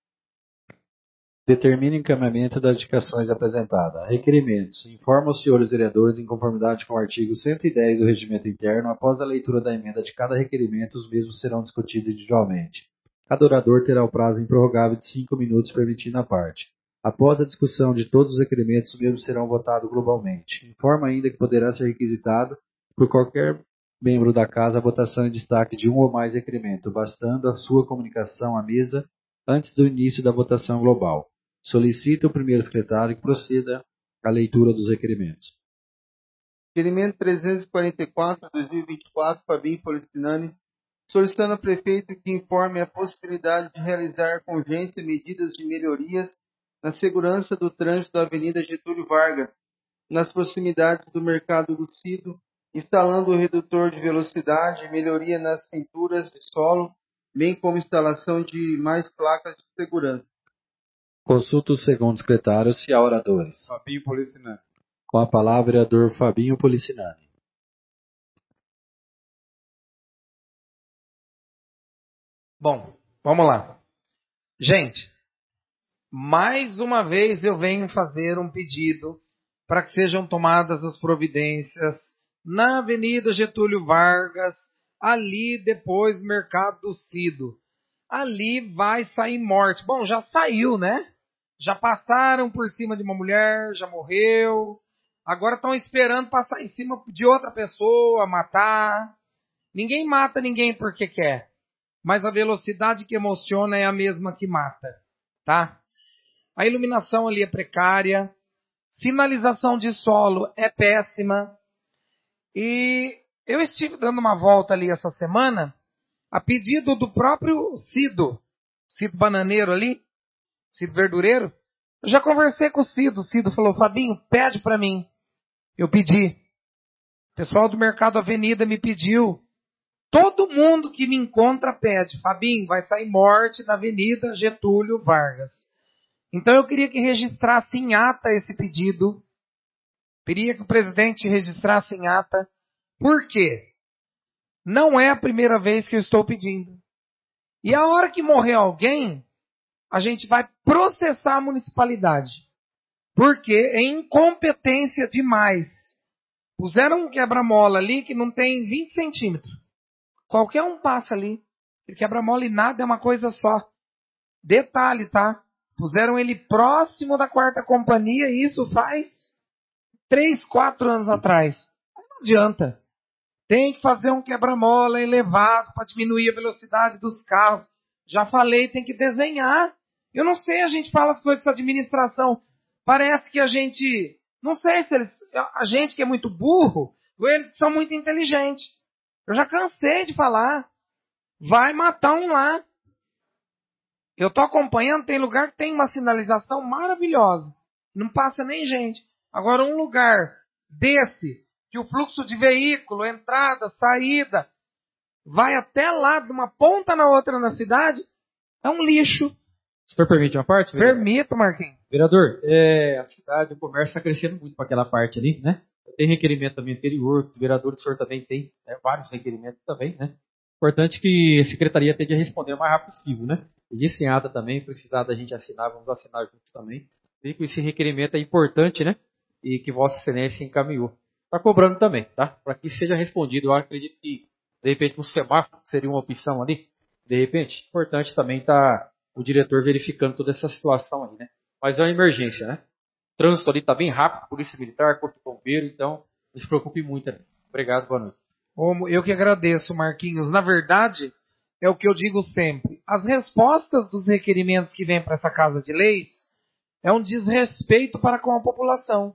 Determina o encaminhamento das indicações apresentadas. Requerimentos. Informa os senhores vereadores, em conformidade com o artigo 110 do regimento interno, após a leitura da emenda de cada requerimento, os mesmos serão discutidos individualmente. Cada orador terá o prazo improrrogável de 5 minutos, permitindo a parte. Após a discussão de todos os requerimentos, os mesmos serão votados globalmente. Informa ainda que poderá ser requisitado por qualquer membro da Casa a votação em destaque de um ou mais requerimentos, bastando a sua comunicação à mesa antes do início da votação global. Solicito o primeiro secretário que proceda à leitura dos requerimentos. Requerimento 344/2024, Fabinho Policinani, solicitando ao prefeito que informe a possibilidade de realizar com urgência medidas de melhorias na segurança do trânsito da Avenida Getúlio Vargas, nas proximidades do Mercado do Cido, instalando o redutor de velocidade, melhoria nas pinturas de solo, bem como instalação de mais placas de segurança. Consulta o segundo secretário se há oradores. Fabinho Policinani. Com a palavra, o vereador Fabinho Policinani. Bom, vamos lá. Gente, mais uma vez eu venho fazer um pedido para que sejam tomadas as providências na Avenida Getúlio Vargas, ali depois do Mercado do Cido. Ali vai sair morte. Bom, já saiu, né? Já passaram por cima de uma mulher, já morreu. Agora estão esperando passar em cima de outra pessoa, matar. Ninguém mata ninguém porque quer. Mas a velocidade que emociona é a mesma que mata, tá? A iluminação ali é precária. Sinalização de solo é péssima. E Eu estive dando uma volta ali essa semana, a pedido do próprio Cido Bananeiro ali, Cido Verdureiro. Eu já conversei com o Cido falou, Fabinho, pede para mim. Eu pedi. O pessoal do Mercado Avenida me pediu. Todo mundo que me encontra pede, Fabinho, vai sair morte na Avenida Getúlio Vargas. Então eu queria que registrasse em ata esse pedido. Queria que o presidente registrasse em ata. Por quê? Não é a primeira vez que eu estou pedindo. E a hora que morrer alguém, a gente vai processar a municipalidade. Porque é incompetência demais. Puseram um quebra-mola ali que não tem 20 centímetros. Qualquer um passa ali. Ele quebra-mola e nada, é uma coisa só. Detalhe, tá? Puseram ele próximo da 4ª companhia e isso faz 3, 4 anos atrás. Não adianta. Tem que fazer um quebra-mola elevado para diminuir a velocidade dos carros. Já falei, tem que desenhar. Eu não sei, a gente fala as coisas da administração. Parece que a gente... Não sei se eles... A gente que é muito burro, ou eles que são muito inteligentes. Eu já cansei de falar. Vai matar um lá. Eu estou acompanhando, tem lugar que tem uma sinalização maravilhosa. Não passa nem gente. Agora, um lugar desse, que o fluxo de veículo, entrada, saída, vai até lá de uma ponta na outra na cidade, é um lixo. O senhor permite uma parte? Vereador? Permito, Marquinhos. Vereador, a cidade, o comércio está crescendo muito para aquela parte ali, né? Tem requerimento também anterior, os vereadores, o senhor também tem vários requerimentos também, né? Importante que a secretaria tente responder o mais rápido possível, né? Existe em ata também, precisar da gente assinar, vamos assinar juntos também. E que esse requerimento é importante, né? E que Vossa Excelência encaminhou. Está cobrando também, tá? Para que seja respondido. Eu acredito que, de repente, um semáforo seria uma opção ali. De repente, importante também estar o diretor verificando toda essa situação aí, né? Mas é uma emergência, né? O trânsito ali está bem rápido, polícia militar, corpo de bombeiro, então não se preocupe muito. Né? Obrigado, boa noite. Eu que agradeço, Marquinhos. Na verdade, é o que eu digo sempre. As respostas dos requerimentos que vêm para essa Casa de Leis é um desrespeito para com a população.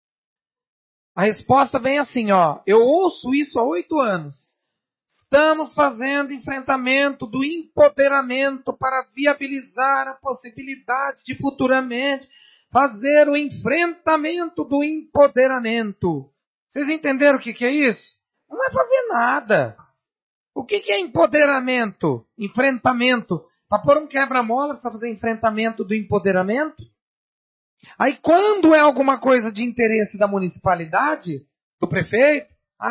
A resposta vem assim, ó. Eu ouço isso há 8 anos. Estamos fazendo enfrentamento do empoderamento para viabilizar a possibilidade de futuramente fazer o enfrentamento do empoderamento. Vocês entenderam o que é isso? Não é fazer nada. O que é empoderamento? Enfrentamento. Para pôr um quebra-mola, precisa fazer enfrentamento do empoderamento? Aí quando é alguma coisa de interesse da municipalidade, do prefeito,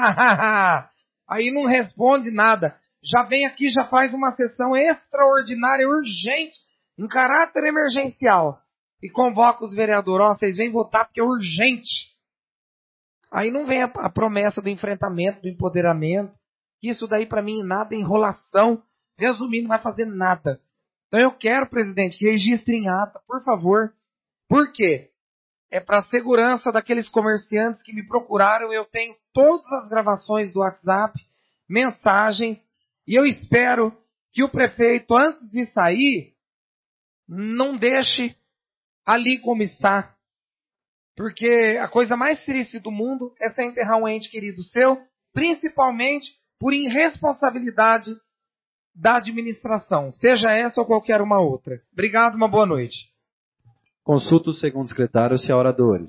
aí não responde nada. Já vem aqui, já faz uma sessão extraordinária, urgente, em caráter emergencial. E convoca os vereadores, vocês vêm votar porque é urgente. Aí não vem a promessa do enfrentamento, do empoderamento. Isso daí para mim nada é enrolação. Resumindo, não vai fazer nada. Então eu quero, presidente, que registre em ata, por favor. Por quê? É para a segurança daqueles comerciantes que me procuraram. Eu tenho todas as gravações do WhatsApp, mensagens, e eu espero que o prefeito, antes de sair, não deixe ali como está. Porque a coisa mais triste do mundo é você enterrar um ente querido seu, principalmente por irresponsabilidade da administração, seja essa ou qualquer uma outra. Obrigado, uma boa noite. Consulta o segundo secretário se há oradores.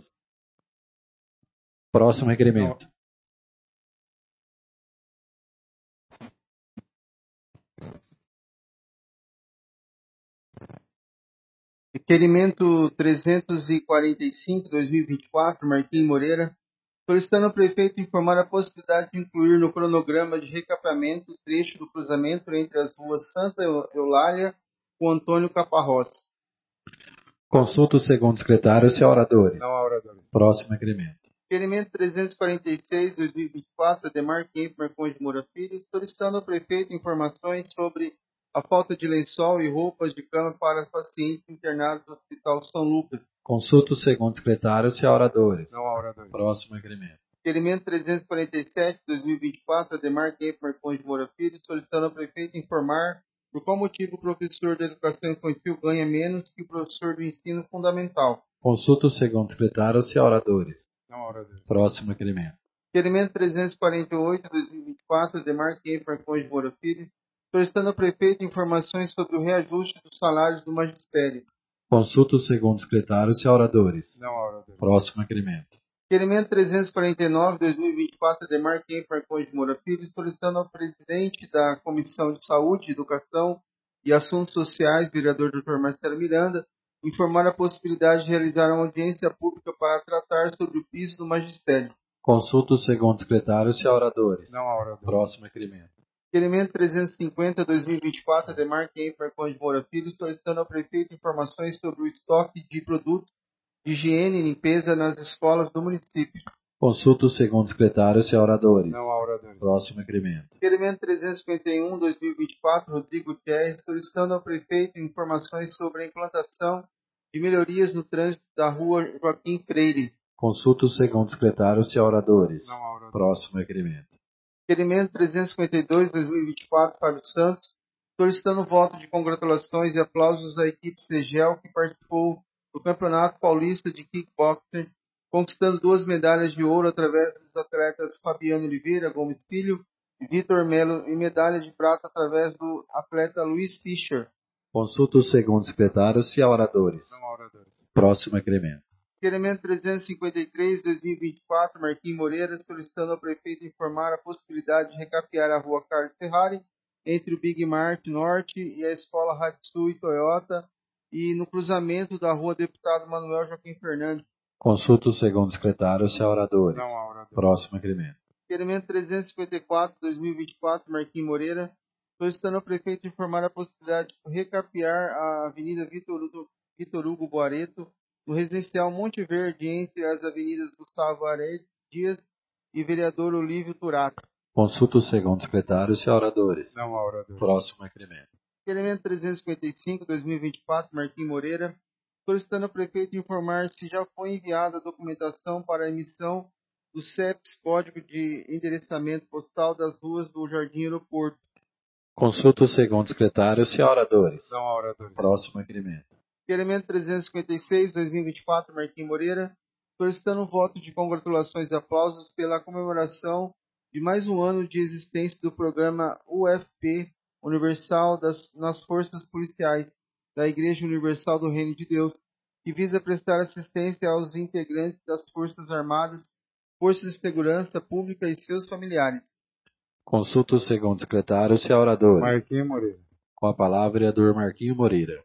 Próximo requerimento. Requerimento 345/2024, Marquinhos Moreira, solicitando ao prefeito informar a possibilidade de incluir no cronograma de recapeamento o trecho do cruzamento entre as ruas Santa Eulália com Antônio Caparrós. Consulta o segundo secretário se há oradores. Não há oradores. Próximo requerimento. Requerimento 346/2024, Ademar Kemp Marcondes de Moura Filho, solicitando ao prefeito informações sobre a falta de lençol e roupas de cama para pacientes internados no Hospital São Lucas. Consulta o segundo secretário se há oradores. Não há oradores. Próximo requerimento. Requerimento 347/2024, Ademar Kemp Marcondes de Moura Filho, solicitando ao prefeito informar por qual motivo o professor da educação infantil ganha menos que o professor do ensino fundamental. Consulta o segundo secretário se há oradores. Não há oradores. Próximo requerimento. Requerimento 348, 2024, Ademar Kemp Marcondes de Moura Filho, solicitando ao prefeito informações sobre o reajuste dos salários do magistério. Consulta o segundo secretário se há oradores. Não há oradores. Próximo requerimento. Requerimento 349, 2024, Ademar Kemp Marcondes de Moura Filho, solicitando ao presidente da Comissão de Saúde, Educação e Assuntos Sociais, vereador Dr. Marcelo Miranda, informar a possibilidade de realizar uma audiência pública para tratar sobre o piso do magistério. Consulta o segundo secretário se há oradores. Não há oradores. Próximo requerimento. Requerimento 350, 2024, Ademar Kemp Marcondes de Moura Filho, solicitando ao prefeito informações sobre o estoque de produtos de higiene e limpeza nas escolas do município. Consulta o segundo secretário se há oradores. Não há oradores. Próximo requerimento. Requerimento 351, 2024, Rodrigo Gutierrez, solicitando ao prefeito informações sobre a implantação de melhorias no trânsito da rua Joaquim Freire. Consulta o segundo secretário se há oradores. Não há oradores. Próximo requerimento. Requerimento 352, 2024, Fábio Santos, solicitando voto de congratulações e aplausos à equipe Segel que participou do Campeonato Paulista de Kickboxing, conquistando 2 medalhas de ouro através dos atletas Fabiano Oliveira Gomes Filho e Vitor Melo, e medalha de prata através do atleta Luiz Fischer. Consulta o segundo secretário se há oradores. Não há oradores. Próximo requerimento. Requerimento 353, 2024, Marquinhos Moreira, solicitando ao prefeito informar a possibilidade de recapear a rua Carlos Ferrari, entre o Big Mart Norte e a Escola Hatsu e Toyota, e no cruzamento da rua Deputado Manuel Joaquim Fernandes. Consulta o segundo secretário se há oradores. Não há oradores. Próximo requerimento. Requerimento 354, 2024, Marquinhos Moreira, solicitando ao prefeito informar a possibilidade de recapear a Avenida Vitor Hugo Boareto, no residencial Monte Verde, entre as avenidas Gustavo Aredes Dias e Vereador Olívio Turato. Consulta o segundo secretário se há oradores. Não há oradores. Próximo requerimento. Requerimento 355, 2024, Marquinhos Moreira, solicitando ao prefeito informar se já foi enviada a documentação para a emissão do CEPS, Código de Endereçamento Postal das ruas do Jardim Aeroporto. Consulta o segundo secretário se há oradores. Não há oradores. Próximo requerimento. Requerimento 356, 2024, Marquinhos Moreira, solicitando um voto de congratulações e aplausos pela comemoração de mais um ano de existência do programa UFP, Universal nas Forças Policiais, da Igreja Universal do Reino de Deus, que visa prestar assistência aos integrantes das Forças Armadas, Forças de Segurança Pública e seus familiares. Consulta o segundo secretário se há oradores. Marquinhos Moreira. Com a palavra, vereador Marquinhos Moreira.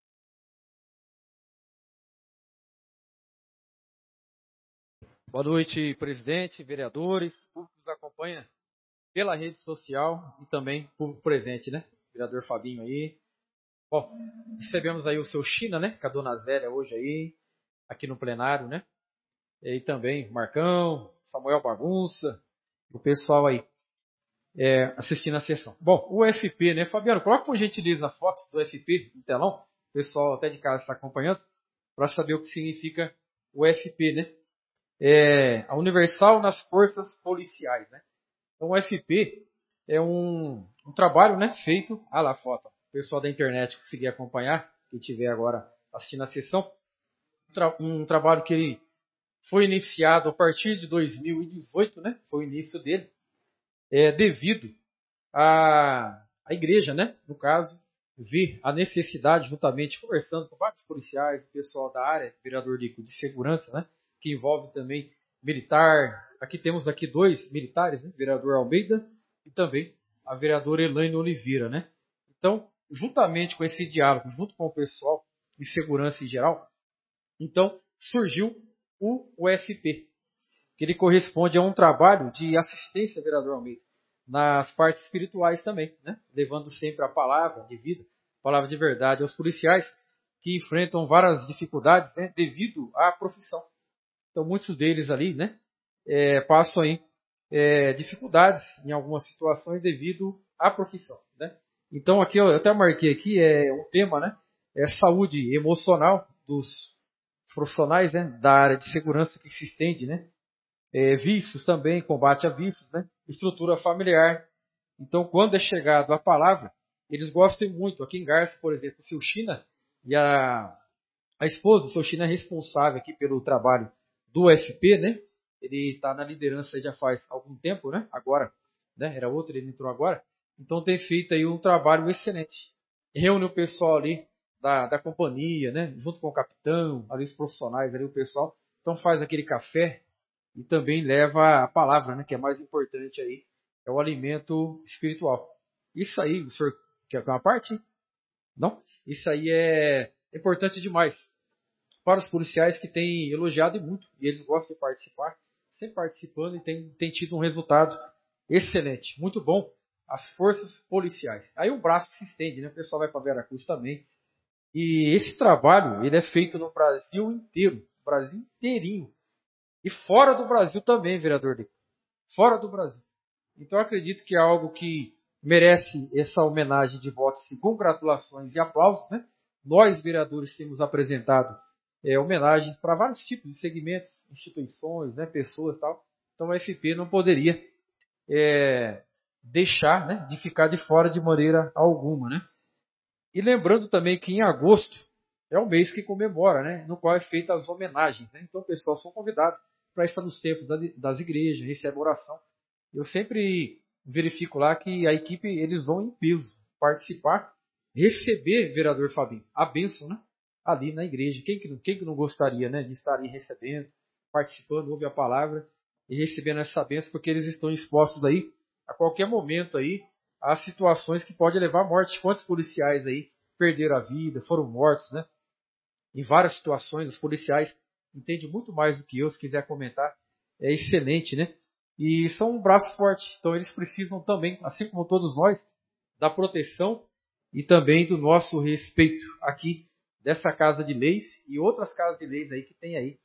Boa noite, presidente, vereadores, público que nos acompanha pela rede social e também público presente, né? Vereador Fabinho aí. Bom, recebemos aí o seu China, né? Com a dona Zélia hoje aí, aqui no plenário, né? E também Marcão, Samuel Bagunça, o pessoal aí assistindo a sessão. Bom, o UFP, né? Fabiano, coloca por gentileza a foto do UFP no telão. O pessoal até de casa está acompanhando, para saber o que significa o UFP, né? A Universal nas Forças Policiais, né? Então, o UFP é um trabalho, né, feito, lá a foto, o pessoal da internet conseguir acompanhar, quem estiver agora assistindo a sessão, um trabalho que ele foi iniciado a partir de 2018, né, foi o início dele, devido à igreja, né, no caso, ver a necessidade, juntamente conversando com vários policiais, o pessoal da área, vereador de segurança, né, que envolve também militar. Aqui temos 2 militares, né? Vereador Almeida e também a vereadora Elaine Oliveira, né? Então, juntamente com esse diálogo, junto com o pessoal de segurança em geral, então surgiu o UFP, que ele corresponde a um trabalho de assistência, vereador Almeida, nas partes espirituais também, né? Levando sempre a palavra de vida, a palavra de verdade aos policiais que enfrentam várias dificuldades, né? Devido à profissão. Então, muitos deles ali, né, passam aí dificuldades em algumas situações devido à profissão, né? Então, aqui eu até marquei aqui, um tema, né, saúde emocional dos profissionais, né, da área de segurança que se estende, né, vícios também, combate a vícios, né, estrutura familiar. Então, quando é chegado a palavra, eles gostam muito. Aqui em Garça, por exemplo, o seu China e a esposa, o seu China é responsável aqui pelo trabalho do UFP, né? ele está na liderança já faz algum tempo, né? Agora, né? Era outro, ele entrou agora. Então tem feito aí um trabalho excelente. Reúne o pessoal ali da companhia, né? Junto com o capitão, ali os profissionais, ali o pessoal. Então faz aquele café e também leva a palavra, né? Que é mais importante aí, é o alimento espiritual. Isso aí, o senhor quer uma parte? Não? Isso aí é importante demais para os policiais que têm elogiado muito, e eles gostam de participar, sempre participando e tem tido um resultado excelente, muito bom, as forças policiais. Aí o braço se estende, né? O pessoal vai para Veracruz também. E esse trabalho, ele é feito no Brasil inteiro, Brasil inteirinho. E fora do Brasil também, vereador Lico. Fora do Brasil. Então eu acredito que é algo que merece essa homenagem de votos e congratulações e aplausos, né? Nós, vereadores, temos apresentado homenagens para vários tipos de segmentos, instituições, né, pessoas e tal. Então a FP não poderia deixar, né, de ficar de fora de maneira alguma, né? E lembrando também que em agosto é o mês que comemora, né, no qual é feita as homenagens, né? Então o pessoal são convidados para estar nos templos das igrejas, recebe oração. Eu sempre verifico lá que a equipe, eles vão em peso participar, receber, vereador Fabinho, a bênção, né? Ali na igreja. Quem que não gostaria, né, de estar ali recebendo, participando, ouve a palavra e recebendo essa bênção, porque eles estão expostos aí, a qualquer momento aí, a situações que podem levar à morte. Quantos policiais aí perderam a vida, foram mortos, né? Em várias situações, os policiais entendem muito mais do que eu, se quiser comentar, é excelente, né? E são um braço forte, então eles precisam também, assim como todos nós, da proteção e também do nosso respeito aqui dessa Casa de Leis e outras casas de leis aí que tem aí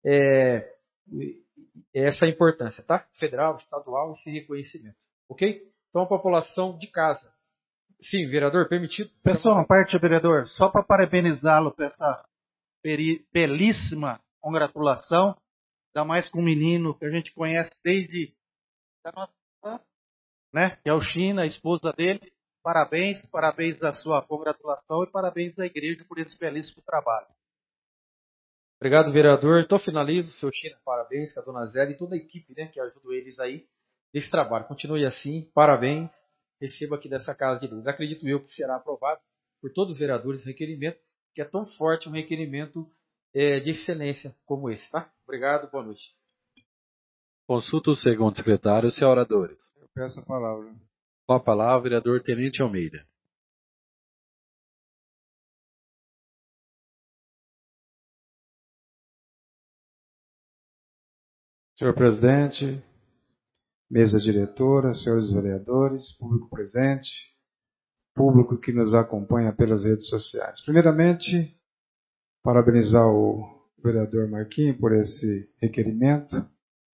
essa importância, tá? Federal, estadual, esse reconhecimento, ok? Então a população de casa. Sim, vereador, permitido? Pessoal, uma parte, vereador, só para parabenizá-lo por essa belíssima congratulação, ainda mais com um menino que a gente conhece desde a nossa infância, né? Que é o China, a esposa dele. Parabéns, parabéns à sua congratulação e parabéns à igreja por esse belíssimo trabalho. Obrigado, vereador. Então finalizo, seu China, parabéns, com a dona Zélia e toda a equipe, né, que ajuda eles aí nesse trabalho. Continue assim, parabéns. Receba aqui dessa Casa de Leis. Acredito eu que será aprovado por todos os vereadores o requerimento, que é tão forte um requerimento de excelência como esse, tá? Obrigado, boa noite. Consulta o segundo secretário, se há oradores. Eu peço a palavra. Com a palavra, vereador Tenente Almeida. Senhor presidente, mesa diretora, senhores vereadores, público presente, público que nos acompanha pelas redes sociais. Primeiramente, parabenizar o vereador Marquinhos por esse requerimento.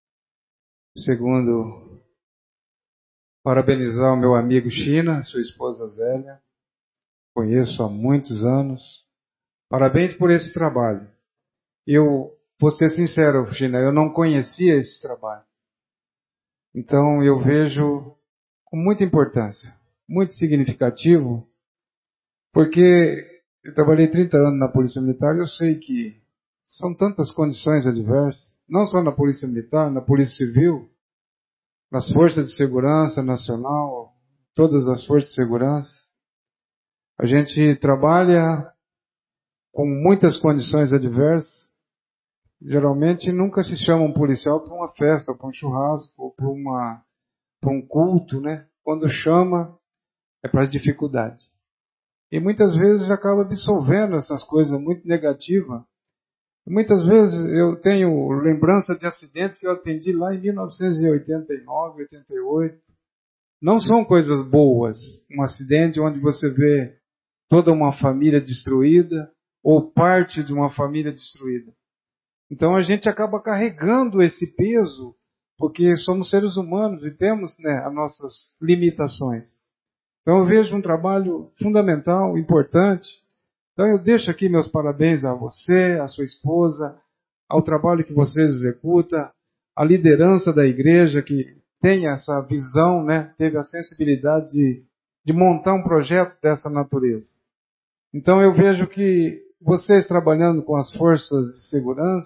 Segundo, parabenizar o meu amigo China, sua esposa Zélia. Conheço há muitos anos. Parabéns por esse trabalho. Eu vou ser sincero, China, eu não conhecia esse trabalho. Então eu vejo com muita importância, muito significativo, porque eu trabalhei 30 anos na Polícia Militar e eu sei que são tantas condições adversas, não só na Polícia Militar, na Polícia Civil, nas Forças de Segurança Nacional, todas as Forças de Segurança. A gente trabalha com muitas condições adversas. Geralmente nunca se chama um policial para uma festa, para um churrasco, ou para um culto, né? Quando chama, é para as dificuldades. E muitas vezes acaba absolvendo essas coisas muito negativas. Muitas vezes eu tenho lembrança de acidentes que eu atendi lá em 1989, 88. Não são coisas boas. Um acidente onde você vê toda uma família destruída ou parte de uma família destruída. Então a gente acaba carregando esse peso, porque somos seres humanos e temos, né, as nossas limitações. Então eu vejo um trabalho fundamental, importante. Então eu deixo aqui meus parabéns a você, a sua esposa, ao trabalho que vocês executam, à liderança da igreja que tem essa visão, né, teve a sensibilidade de montar um projeto dessa natureza. Então eu vejo que vocês trabalhando com as forças de segurança,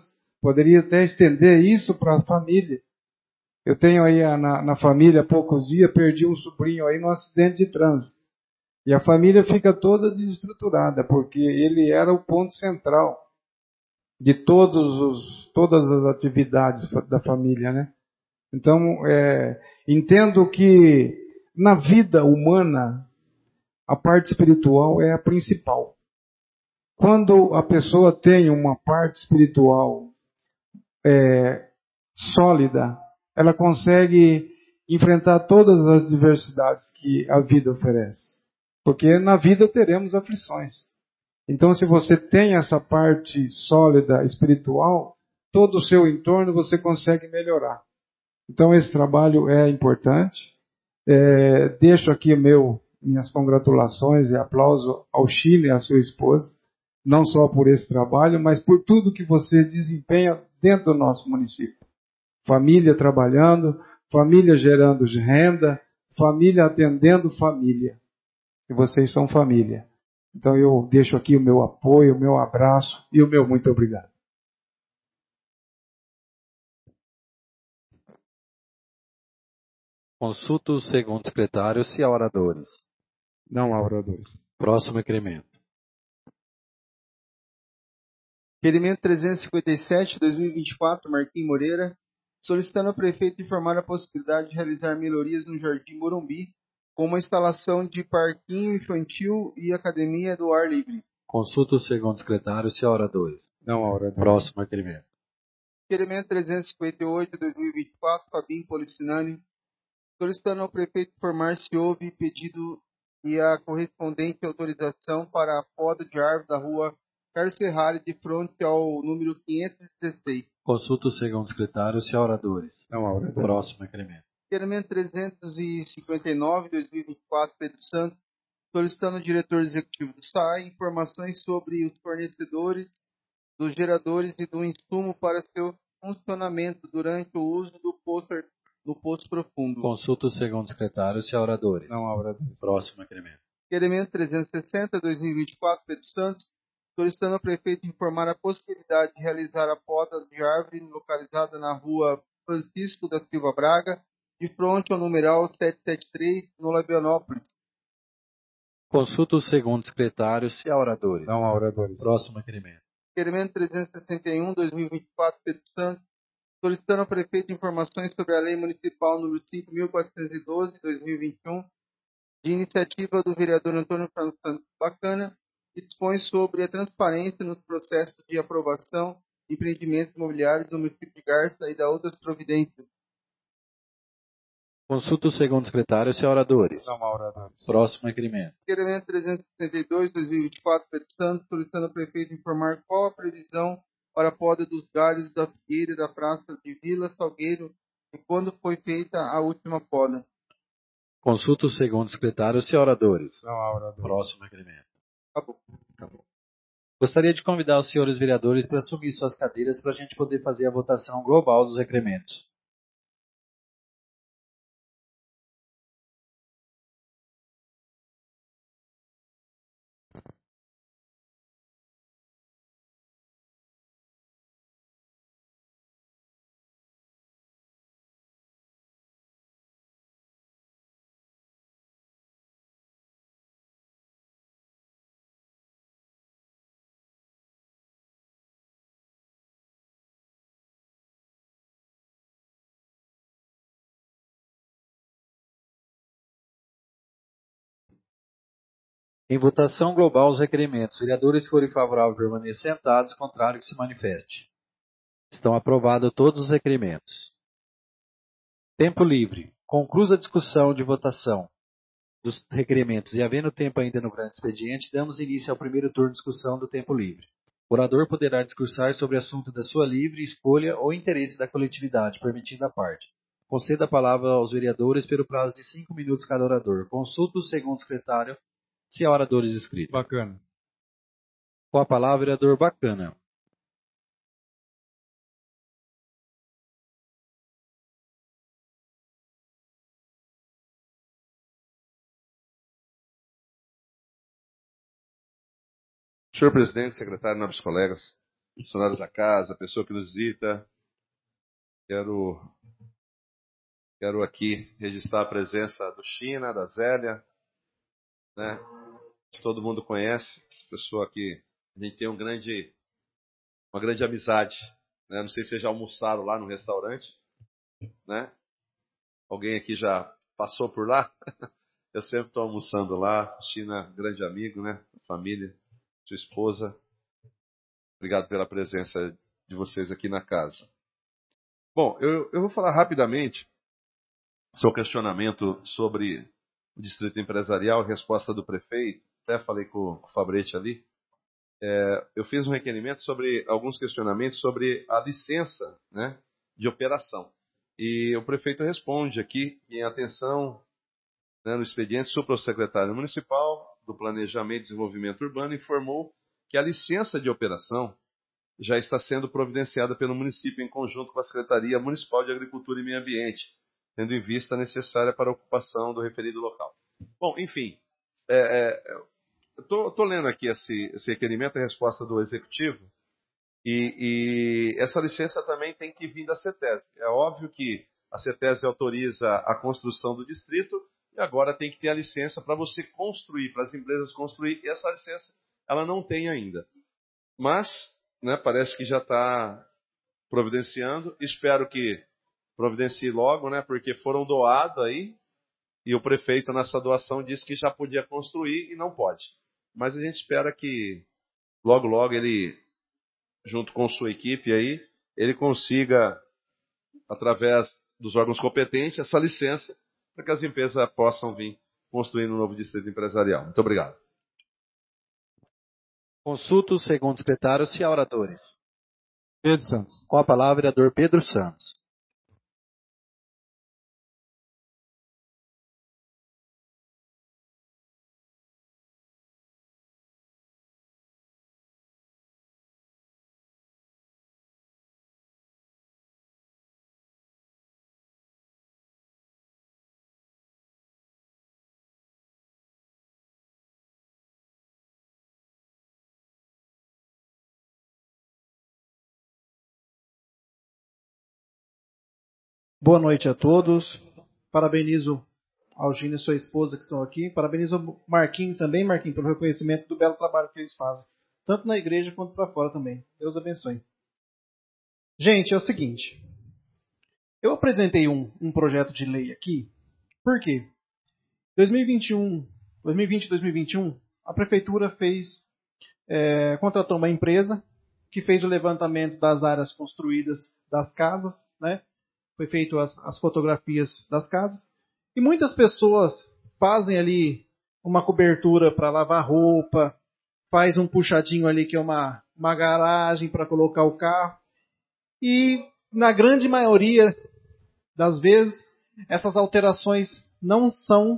Poderia até estender isso para a família. Eu tenho aí na família há poucos dias, perdi um sobrinho aí num acidente de trânsito. E a família fica toda desestruturada, porque ele era o ponto central de todas as atividades da família, né? Então, entendo que na vida humana, a parte espiritual é a principal. Quando a pessoa tem uma parte espiritual sólida, ela consegue enfrentar todas as diversidades que a vida oferece. Porque na vida teremos aflições. Então, se você tem essa parte sólida espiritual, todo o seu entorno você consegue melhorar. Então, esse trabalho é importante. Deixo aqui minhas congratulações e aplauso ao Chile e à sua esposa, não só por esse trabalho, mas por tudo que vocês desempenham dentro do nosso município. Família trabalhando, família gerando renda, família atendendo família. E vocês são família. Então eu deixo aqui o meu apoio, o meu abraço e o meu muito obrigado. Consulta o segundo secretário se há oradores. Não há oradores. Próximo requerimento. Requerimento 357, 2024, Marquinhos Moreira, solicitando ao prefeito informar a possibilidade de realizar melhorias no Jardim Morumbi, com uma instalação de parquinho infantil e academia do ar livre. Consulta o segundo secretário se há oradores. Não há oradores. Próximo requerimento. Requerimento 358, 2024, Fabinho Policinani, solicitando ao prefeito informar se houve pedido e a correspondente autorização para a poda de árvore da rua Carlos Ferrari, de frente ao número 516. Consulta o segundo secretário se há oradores. Não há oradores. Próximo requerimento. Requerimento 359, 2024, Pedro Santos, solicitando ao diretor executivo do SAI informações sobre os fornecedores dos geradores e do insumo para seu funcionamento durante o uso do poço profundo. Consulta o segundo secretário se há oradores. Não há oradores. Próximo requerimento. Requerimento 360, 2024, Pedro Santos, solicitando ao prefeito informar a possibilidade de realizar a poda de árvore localizada na rua Francisco da Silva Braga, de frente ao numeral 773, no Labianópolis. Consulta o segundo secretário se há oradores. Não há oradores. Próximo requerimento. Requerimento 361, 2024, Pedro Santos, solicitando ao prefeito informações sobre a Lei Municipal número 5.412, 2021, de iniciativa do vereador Antônio Santos Bacana, que dispõe sobre a transparência nos processos de aprovação de empreendimentos imobiliários no município de Garça e da outras providências. Consulta o segundo secretário se há oradores. Não há oradores. Próximo requerimento. Requerimento 362, 2024, Pedro Santos, solicitando ao prefeito informar qual a previsão para a poda dos galhos da figueira da Praça de Vila Salgueiro e quando foi feita a última poda. Consulta o segundo secretário se há oradores. Não há oradores. Próximo requerimento. Acabou. Gostaria de convidar os senhores vereadores para assumir suas cadeiras para a gente poder fazer a votação global dos requerimentos. Em votação global os requerimentos. Vereadores que forem favoráveis permaneçam sentados, contrário que se manifeste. Estão aprovados todos os requerimentos. Tempo livre. Conclusa a discussão de votação dos requerimentos e havendo tempo ainda no grande expediente, damos início ao primeiro turno de discussão do tempo livre. O orador poderá discursar sobre assunto da sua livre escolha ou interesse da coletividade, permitindo a parte. Conceda a palavra aos vereadores pelo prazo de 5 minutos cada orador. Consulta o segundo secretário se há oradores inscritos. Bacana. Com a palavra, vereador Bacana. Senhor presidente, secretário, nobres colegas, funcionários da casa, pessoa que nos visita. Quero aqui registrar a presença do China, da Zélia, né? Que todo mundo conhece. Essa pessoa aqui, a gente tem uma grande amizade, né? Não sei se vocês já almoçaram lá no restaurante, né? Alguém aqui já passou por lá? Eu sempre estou almoçando lá. China, grande amigo, né? Família, sua esposa. Obrigado pela presença de vocês aqui na casa. Bom, eu vou falar rapidamente seu questionamento sobre o distrito empresarial, resposta do prefeito. Até falei com o Fabretti ali. Eu fiz um requerimento sobre alguns questionamentos sobre a licença, né, de operação. E o prefeito responde aqui, em atenção, né, no expediente, supersecretário municipal do Planejamento e Desenvolvimento Urbano informou que a licença de operação já está sendo providenciada pelo município em conjunto com a Secretaria Municipal de Agricultura e Meio Ambiente, tendo em vista a necessária para a ocupação do referido local. Bom, enfim, estou lendo aqui esse requerimento, a resposta do Executivo, e essa licença também tem que vir da CETESB. É óbvio que a CETESB autoriza a construção do distrito e agora tem que ter a licença para você construir, para as empresas construir, e essa licença ela não tem ainda. Mas, né, parece que já está providenciando. Espero que providencie logo, né, porque foram doados aí, e o prefeito nessa doação disse que já podia construir e não pode. Mas a gente espera que logo, logo ele, junto com sua equipe aí, ele consiga, através dos órgãos competentes, essa licença para que as empresas possam vir construir um novo distrito empresarial. Muito obrigado. Consulto o segundo secretário, se há oradores. Pedro Santos. Com a palavra, vereador Pedro Santos. Boa noite a todos. Parabenizo ao Gino e sua esposa que estão aqui. Parabenizo ao Marquinho também, Marquinho, pelo reconhecimento do belo trabalho que eles fazem. Tanto na igreja quanto para fora também. Deus abençoe. Gente, é o seguinte. Eu apresentei um projeto de lei aqui. Por quê? 2020 e 2021, a prefeitura contratou uma empresa que fez o levantamento das áreas construídas das casas, né? Foi feito as fotografias das casas. E muitas pessoas fazem ali uma cobertura para lavar roupa, faz um puxadinho ali que é uma garagem para colocar o carro. E na grande maioria das vezes, essas alterações não são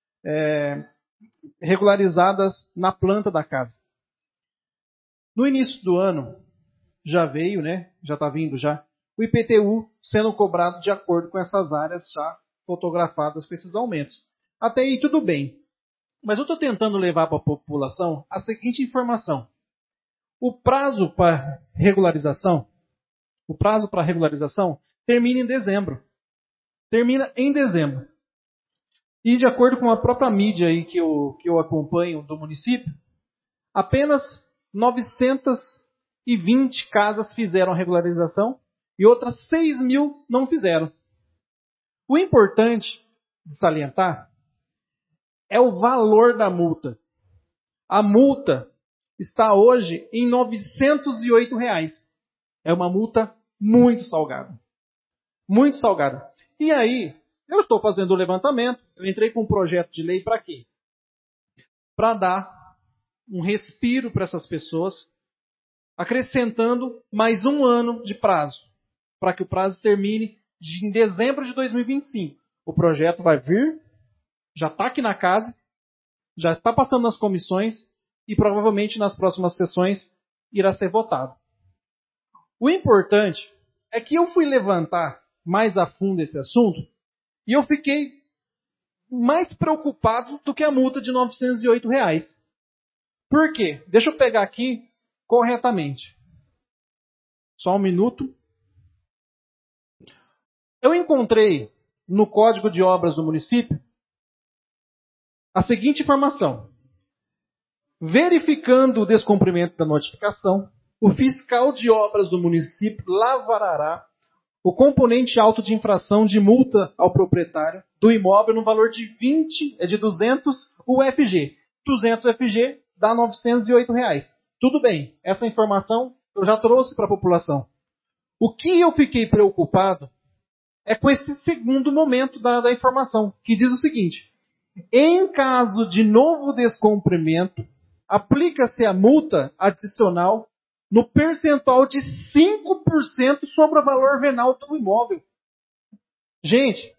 regularizadas na planta da casa. No início do ano, já veio, né? Já está vindo já. O IPTU sendo cobrado de acordo com essas áreas já fotografadas com esses aumentos. Até aí tudo bem. Mas eu estou tentando levar para a população a seguinte informação. O prazo para regularização termina em dezembro. Termina em dezembro. E de acordo com a própria mídia aí que eu acompanho do município, apenas 920 casas fizeram a regularização e outras 6.000 não fizeram. O importante de salientar é o valor da multa. A multa está hoje em R$ 908. É uma multa muito salgada. Muito salgada. E aí, eu estou fazendo o levantamento, eu entrei com um projeto de lei para quê? Para dar um respiro para essas pessoas, acrescentando mais um ano de prazo, para que o prazo termine em dezembro de 2025. O projeto vai vir, já está aqui na casa, já está passando nas comissões e provavelmente nas próximas sessões irá ser votado. O importante é que eu fui levantar mais a fundo esse assunto e eu fiquei mais preocupado do que a multa de R$ 908. Por quê? Deixa eu pegar aqui corretamente. Só um minuto. Eu encontrei no Código de Obras do município a seguinte informação. Verificando o descumprimento da notificação, o fiscal de obras do município lavrará o componente alto de infração de multa ao proprietário do imóvel no valor de 200 UFG. 200 UFG dá R$ 908. Tudo bem, essa informação eu já trouxe para a população. O que eu fiquei preocupado é com esse segundo momento da informação, que diz o seguinte: em caso de novo descumprimento, aplica-se a multa adicional no percentual de 5% sobre o valor venal do imóvel. Gente,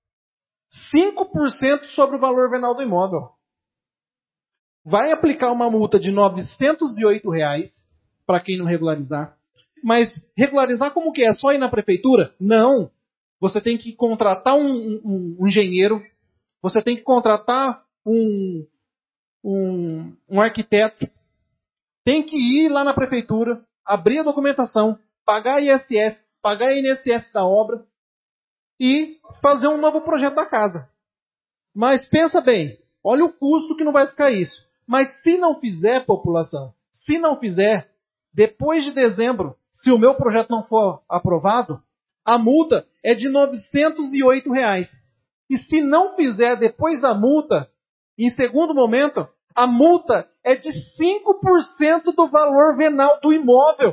5% sobre o valor venal do imóvel. Vai aplicar uma multa de R$ 908 para quem não regularizar. Mas regularizar como que é? Só ir na prefeitura? Não. Você tem que contratar um engenheiro, você tem que contratar um arquiteto, tem que ir lá na prefeitura, abrir a documentação, pagar ISS, pagar INSS da obra e fazer um novo projeto da casa. Mas pensa bem, olha o custo que não vai ficar isso. Mas se não fizer, população, se não fizer, depois de dezembro, se o meu projeto não for aprovado, a multa é de R$ 908. E se não fizer depois da multa, em segundo momento, a multa é de 5% do valor venal do imóvel.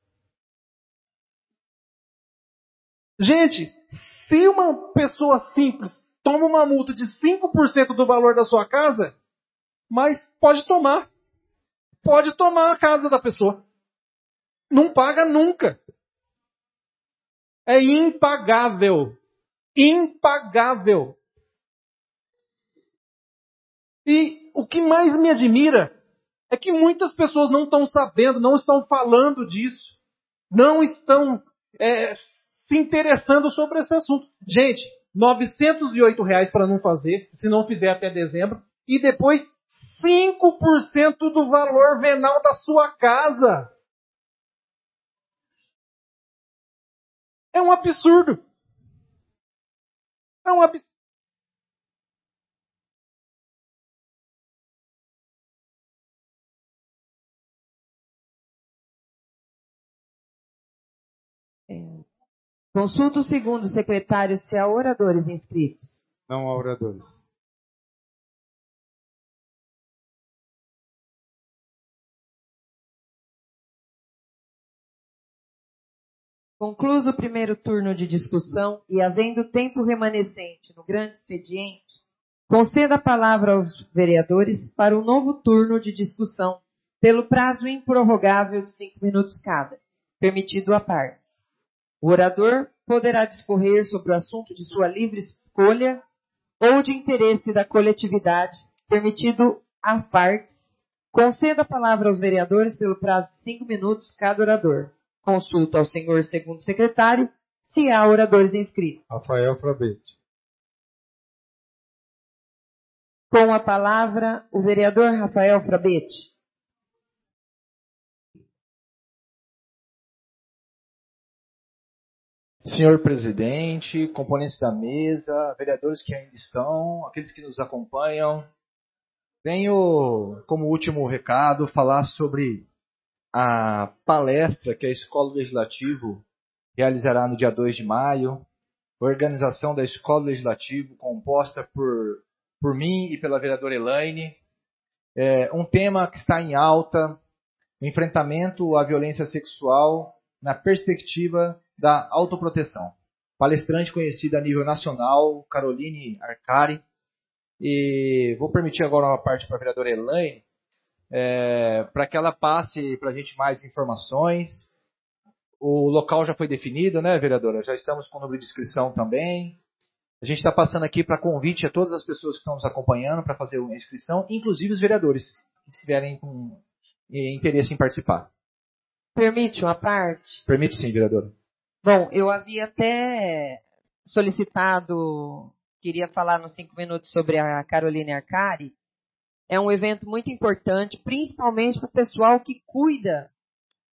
Gente, se uma pessoa simples toma uma multa de 5% do valor da sua casa, mas pode tomar a casa da pessoa. Não paga nunca. É impagável. Impagável. E o que mais me admira é que muitas pessoas não estão sabendo, não estão falando disso, não estão se interessando sobre esse assunto. Gente, R$ 908 para não fazer, se não fizer até dezembro, e depois 5% do valor venal da sua casa. É um absurdo. É um absurdo. Consulta o segundo secretário se há oradores inscritos. Não há oradores. Concluso o primeiro turno de discussão e, havendo tempo remanescente no grande expediente, conceda a palavra aos vereadores para um novo turno de discussão, pelo prazo improrrogável de 5 minutos cada, permitido à partes. O orador poderá discorrer sobre o assunto de sua livre escolha ou de interesse da coletividade, permitido à partes. Conceda a palavra aos vereadores pelo prazo de 5 minutos cada orador. Consulta ao senhor segundo secretário se há oradores inscritos. Rafael Frabete. Com a palavra, o vereador Rafael Frabete. Senhor presidente, componentes da mesa, vereadores que ainda estão, aqueles que nos acompanham, venho, como último recado, falar sobre a palestra que a Escola Legislativo realizará no dia 2 de maio, organização da Escola Legislativo, composta por mim e pela vereadora Elaine. Um tema que está em alta, o enfrentamento à violência sexual na perspectiva da autoproteção. Palestrante conhecida a nível nacional, Caroline Arcari. E vou permitir agora uma parte para a vereadora Elaine, para que ela passe para a gente mais informações. O local já foi definido, né, vereadora? Já estamos com o número de inscrição também. A gente está passando aqui para convite a todas as pessoas que estão nos acompanhando para fazer a inscrição, inclusive os vereadores que tiverem com interesse em participar. Permite uma parte? Permite sim, vereadora. Bom, eu havia até solicitado, queria falar nos 5 minutos sobre a Caroline Arcari. É um evento muito importante, principalmente para o pessoal que cuida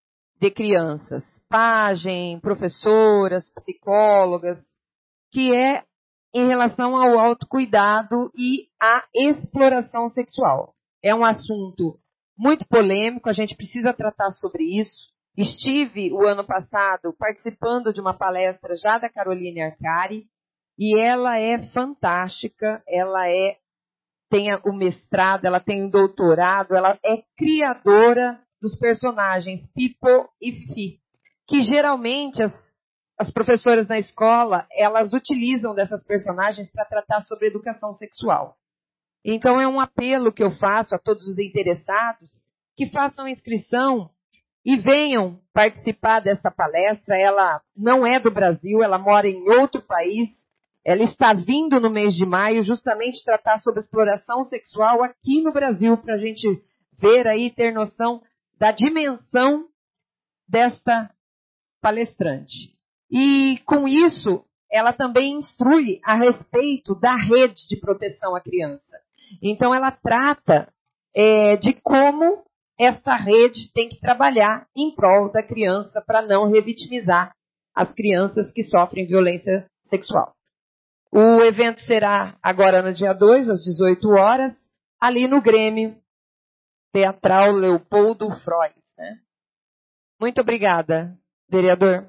de crianças, pajem, professoras, psicólogas, que é em relação ao autocuidado e à exploração sexual. É um assunto muito polêmico, a gente precisa tratar sobre isso. Estive, o ano passado, participando de uma palestra já da Caroline Arcari, e ela é fantástica, ela tem o mestrado, ela tem o doutorado, ela é criadora dos personagens Pipo e Fifi, que geralmente as professoras na escola, elas utilizam dessas personagens para tratar sobre educação sexual. Então é um apelo que eu faço a todos os interessados que façam inscrição e venham participar dessa palestra. Ela não é do Brasil, ela mora em outro país. Ela está vindo no mês de maio justamente tratar sobre exploração sexual aqui no Brasil, para a gente ver aí, ter noção da dimensão desta palestrante. E com isso, ela também instrui a respeito da rede de proteção à criança. Então ela trata de como esta rede tem que trabalhar em prol da criança para não revitimizar as crianças que sofrem violência sexual. O evento será agora no dia 2, às 18 horas, ali no Grêmio Teatral Leopoldo Freud. Né? Muito obrigada, vereador.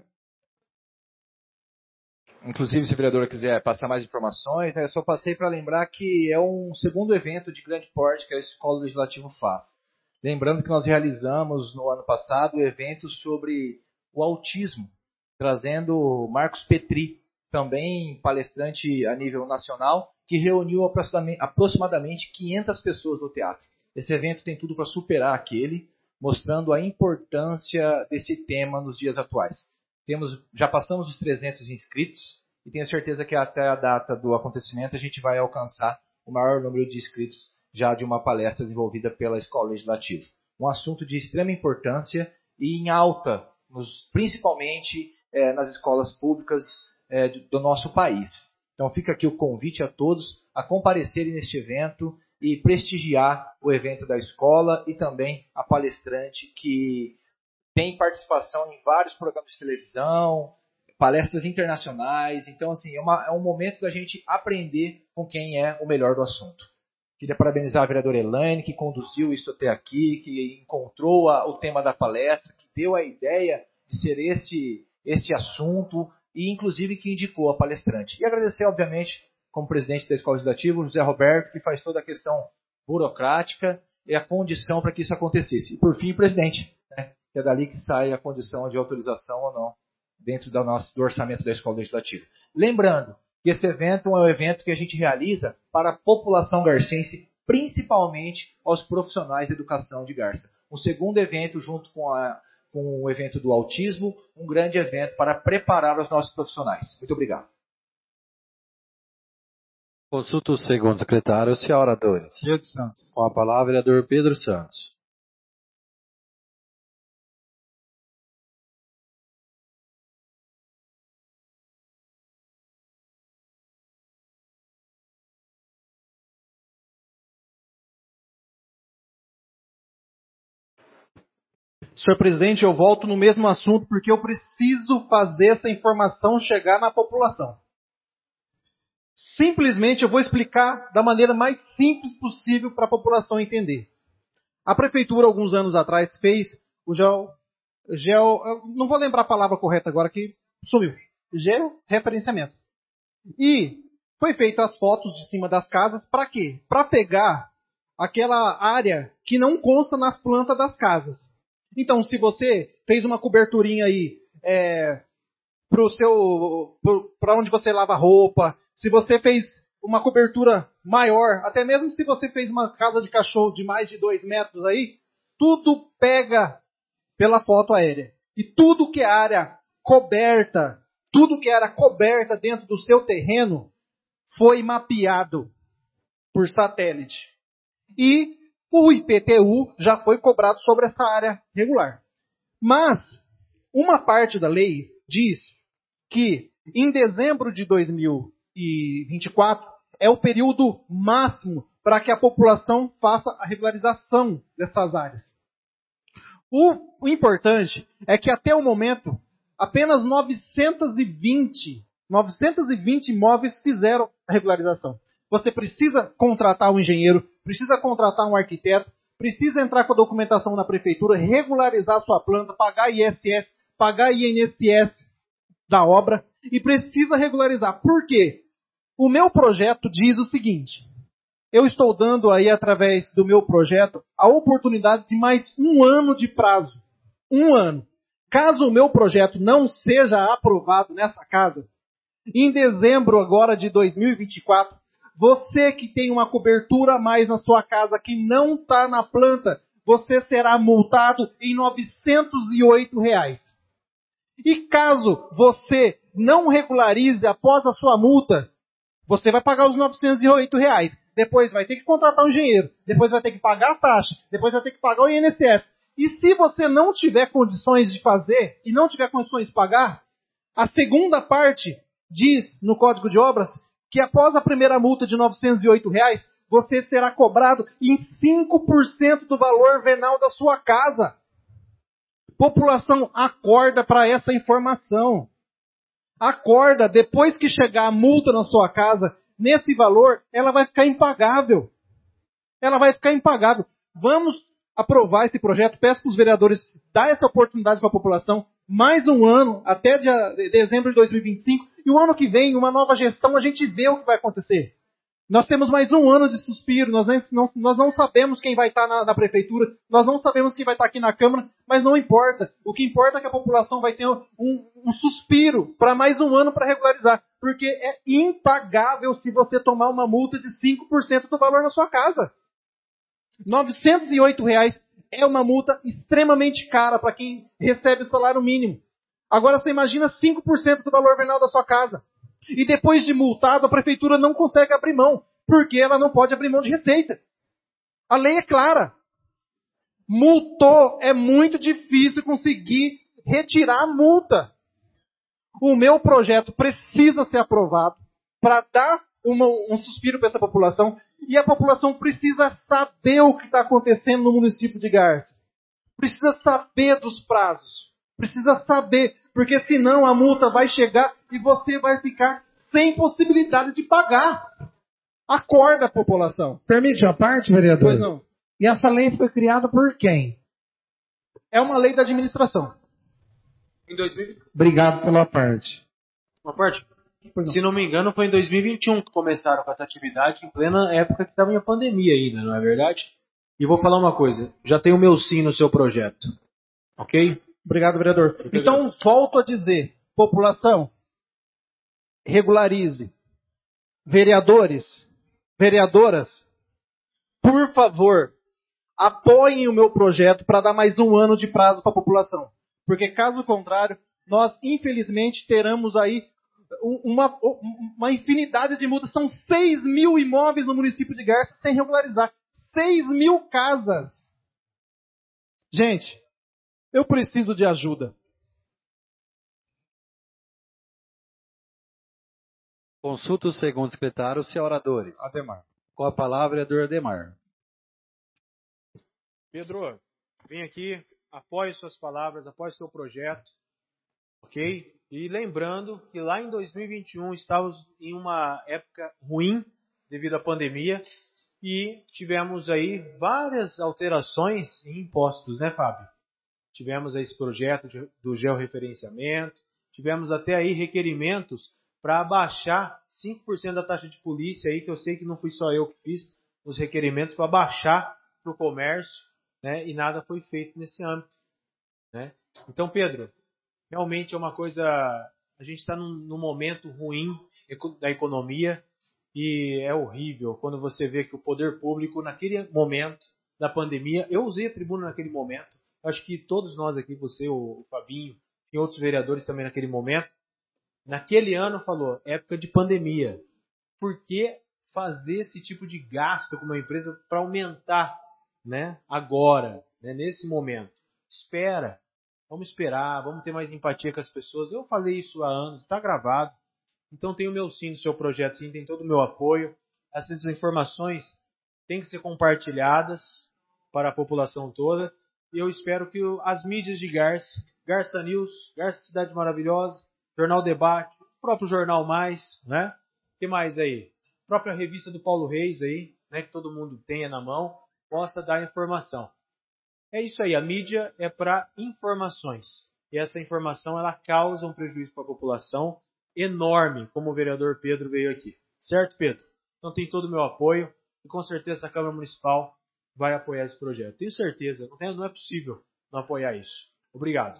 Inclusive, se a vereadora quiser passar mais informações, eu só passei para lembrar que é um segundo evento de grande porte que a Escola Legislativa faz. Lembrando que nós realizamos no ano passado o evento sobre o autismo, trazendo Marcos Petri, também palestrante a nível nacional, que reuniu aproximadamente 500 pessoas no teatro. Esse evento tem tudo para superar aquele, mostrando a importância desse tema nos dias atuais. Já passamos os 300 inscritos e tenho certeza que até a data do acontecimento a gente vai alcançar o maior número de inscritos já de uma palestra desenvolvida pela Escola Legislativa. Um assunto de extrema importância e em alta, principalmente nas escolas públicas do nosso país. Então fica aqui o convite a todos a comparecerem neste evento e prestigiar o evento da escola e também a palestrante que tem participação em vários programas de televisão, palestras internacionais. Então, assim, é um momento da gente aprender com quem é o melhor do assunto. Queria parabenizar a vereadora Elaine, que conduziu isso até aqui, que encontrou o tema da palestra, que deu a ideia de ser este assunto e, inclusive, que indicou a palestrante. E agradecer, obviamente, como presidente da Escola Legislativa, o José Roberto, que faz toda a questão burocrática e a condição para que isso acontecesse. E, por fim, o presidente, né, que é dali que sai a condição de autorização ou não dentro do orçamento da Escola Legislativa. Lembrando que esse evento é um evento que a gente realiza para a população garcense, principalmente aos profissionais de educação de Garça. Um segundo evento, junto com o evento do autismo, um grande evento para preparar os nossos profissionais. Muito obrigado. Consulta o segundo secretário, senhor oradores. Pedro Santos. Com a palavra, vereador Pedro Santos. Senhor presidente, eu volto no mesmo assunto porque eu preciso fazer essa informação chegar na população. Simplesmente eu vou explicar da maneira mais simples possível para a população entender. A prefeitura, alguns anos atrás, fez o eu não vou lembrar a palavra correta agora que sumiu. Georreferenciamento. E foi feito as fotos de cima das casas para quê? Para pegar aquela área que não consta nas plantas das casas. Então, se você fez uma coberturinha aí para onde você lava roupa, se você fez uma cobertura maior, até mesmo se você fez uma casa de cachorro de mais de 2 metros aí, tudo pega pela foto aérea. E tudo que é área coberta dentro do seu terreno foi mapeado por satélite. E o IPTU já foi cobrado sobre essa área regular. Mas uma parte da lei diz que em dezembro de 2024 é o período máximo para que a população faça a regularização dessas áreas. O importante é que até o momento, apenas 920 imóveis fizeram a regularização. Você precisa contratar um engenheiro, precisa contratar um arquiteto, precisa entrar com a documentação na prefeitura, regularizar a sua planta, pagar ISS, pagar INSS da obra e precisa regularizar. Por quê? O meu projeto diz o seguinte: eu estou dando aí, através do meu projeto, a oportunidade de mais 1 ano de prazo. 1 ano. Caso o meu projeto não seja aprovado nessa casa, em dezembro agora de 2024, você que tem uma cobertura a mais na sua casa que não está na planta, você será multado em R$ 908. E caso você não regularize após a sua multa, você vai pagar os R$ 908. Depois vai ter que contratar um engenheiro. Depois vai ter que pagar a taxa. Depois vai ter que pagar o INSS. E se você não tiver condições de fazer e não tiver condições de pagar, a segunda parte diz no Código de Obras que após a primeira multa de R$ 908, você será cobrado em 5% do valor venal da sua casa. População, acorda para essa informação. Acorda, depois que chegar a multa na sua casa, nesse valor, ela vai ficar impagável. Ela vai ficar impagável. Vamos aprovar esse projeto. Peço para os vereadores dar essa oportunidade para a população. Mais 1 ano, até dezembro de 2025. E o ano que vem, uma nova gestão, a gente vê o que vai acontecer. Nós temos mais 1 ano de suspiro. Nós não sabemos quem vai estar na prefeitura. Nós não sabemos quem vai estar aqui na Câmara. Mas não importa. O que importa é que a população vai ter um suspiro para mais 1 ano para regularizar. Porque é impagável se você tomar uma multa de 5% do valor na sua casa. R$ 908 é uma multa extremamente cara para quem recebe o salário mínimo. Agora você imagina 5% do valor venal da sua casa. E depois de multado, a prefeitura não consegue abrir mão, porque ela não pode abrir mão de receita. A lei é clara. Multou, é muito difícil conseguir retirar a multa. O meu projeto precisa ser aprovado para dar um suspiro para essa população. E a população precisa saber o que está acontecendo no município de Garça. Precisa saber dos prazos. Precisa saber, porque senão a multa vai chegar e você vai ficar sem possibilidade de pagar. Acorda, população. Permite a parte, vereador? Pois não. E essa lei foi criada por quem? É uma lei da administração. Em 2000... Obrigado pela parte. Uma parte? Se não me engano, foi em 2021 que começaram com essa atividade, em plena época que estava em pandemia ainda, não é verdade? E vou falar uma coisa, já tenho o meu sim no seu projeto. Ok? Obrigado, vereador. Então, volto a dizer, população, regularize. Vereadores, vereadoras, por favor, apoiem o meu projeto para dar mais 1 ano de prazo para a população. Porque, caso contrário, nós, infelizmente, teremos aí uma infinidade de multas. São 6 mil imóveis no município de Garça sem regularizar. 6 mil casas. Gente, eu preciso de ajuda. Consulta o segundo secretário, se oradores. Ademar. Com a palavra, vereador Ademar. Pedro, vem aqui, apoie suas palavras, apoie seu projeto, ok? E lembrando que lá em 2021 estávamos em uma época ruim devido à pandemia e tivemos aí várias alterações em impostos, né, Fábio? Tivemos aí esse projeto do georreferenciamento, tivemos até aí requerimentos para abaixar 5% da taxa de polícia aí, que eu sei que não fui só eu que fiz, os requerimentos para baixar para o comércio, né? E nada foi feito nesse âmbito, né? Então, Pedro, realmente é uma coisa, a gente está num momento ruim da economia e é horrível quando você vê que o poder público, naquele momento da pandemia, eu usei a tribuna naquele momento, acho que todos nós aqui, você, o Fabinho, e outros vereadores também naquele momento, naquele ano falou, época de pandemia, por que fazer esse tipo de gasto com uma empresa para aumentar, né, agora, né, nesse momento? Espera. Vamos esperar, vamos ter mais empatia com as pessoas. Eu falei isso há anos, está gravado. Então tem o meu sim do seu projeto, sim, tem todo o meu apoio. Essas informações têm que ser compartilhadas para a população toda. E eu espero que as mídias de Garça, Garça News, Garça Cidade Maravilhosa, Jornal Debate, o próprio Jornal Mais, né? O que mais aí? A própria revista do Paulo Reis aí, né? Que todo mundo tenha na mão, possa dar informação. É isso aí, a mídia é para informações. E essa informação, ela causa um prejuízo para a população enorme, como o vereador Pedro veio aqui. Certo, Pedro? Então tem todo o meu apoio e com certeza a Câmara Municipal vai apoiar esse projeto. Tenho certeza, não é possível não apoiar isso. Obrigado.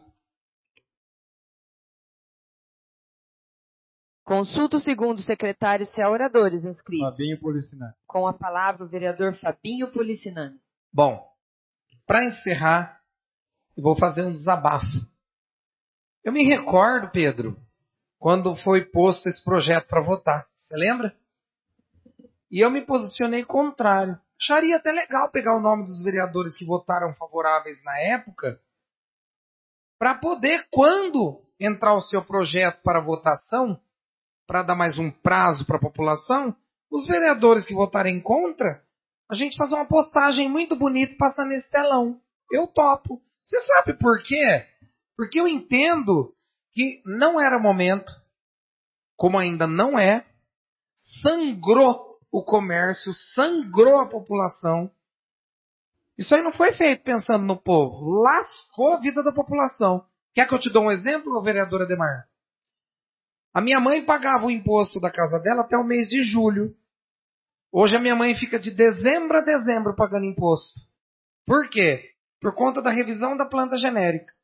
Consulta o segundo secretário se há oradores inscritos. Fabinho Policinani. Com a palavra o vereador Fabinho Policinani. Bom, para encerrar, eu vou fazer um desabafo. Eu me recordo, Pedro, quando foi posto esse projeto para votar. Você lembra? E eu me posicionei contrário. Acharia até legal pegar o nome dos vereadores que votaram favoráveis na época, para poder, quando entrar o seu projeto para votação, para dar mais um prazo para a população, os vereadores que votarem contra, a gente fazer uma postagem muito bonita passando nesse telão. Eu topo. Você sabe por quê? Porque eu entendo que não era momento, como ainda não é, sangrou o comércio, sangrou a população. Isso aí não foi feito pensando no povo, lascou a vida da população. Quer que eu te dê um exemplo, vereadora Ademar? A minha mãe pagava o imposto da casa dela até o mês de julho. Hoje a minha mãe fica de dezembro a dezembro pagando imposto. Por quê? Por conta da revisão da planta genérica.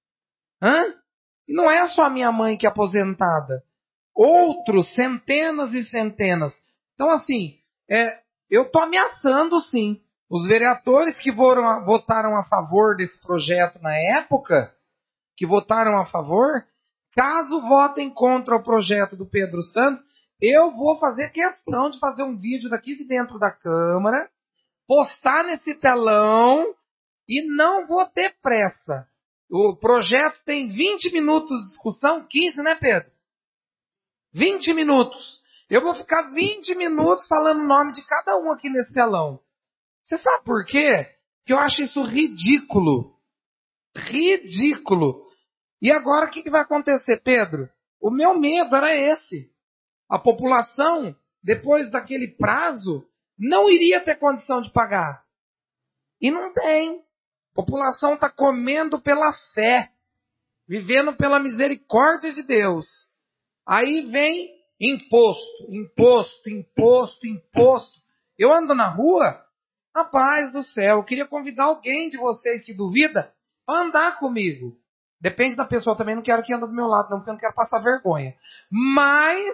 E não é só a minha mãe que é aposentada. Outros, centenas e centenas. Então, assim, eu estou ameaçando, sim. Os vereadores que votaram a favor desse projeto na época, que votaram a favor, caso votem contra o projeto do Pedro Santos, eu vou fazer questão de fazer um vídeo daqui de dentro da Câmara, postar nesse telão e não vou ter pressa. O projeto tem 20 minutos de discussão, 15, né, Pedro? 20 minutos. Eu vou ficar 20 minutos falando o nome de cada um aqui nesse telão. Você sabe por quê? Porque eu acho isso ridículo. Ridículo. E agora o que vai acontecer, Pedro? O meu medo era esse. A população, depois daquele prazo, não iria ter condição de pagar. E não tem. A população está comendo pela fé, vivendo pela misericórdia de Deus. Aí vem imposto, imposto, imposto, imposto. Eu ando na rua, rapaz do céu, eu queria convidar alguém de vocês que duvida para andar comigo. Depende da pessoa também, não quero que ande do meu lado, não, porque eu não quero passar vergonha. Mas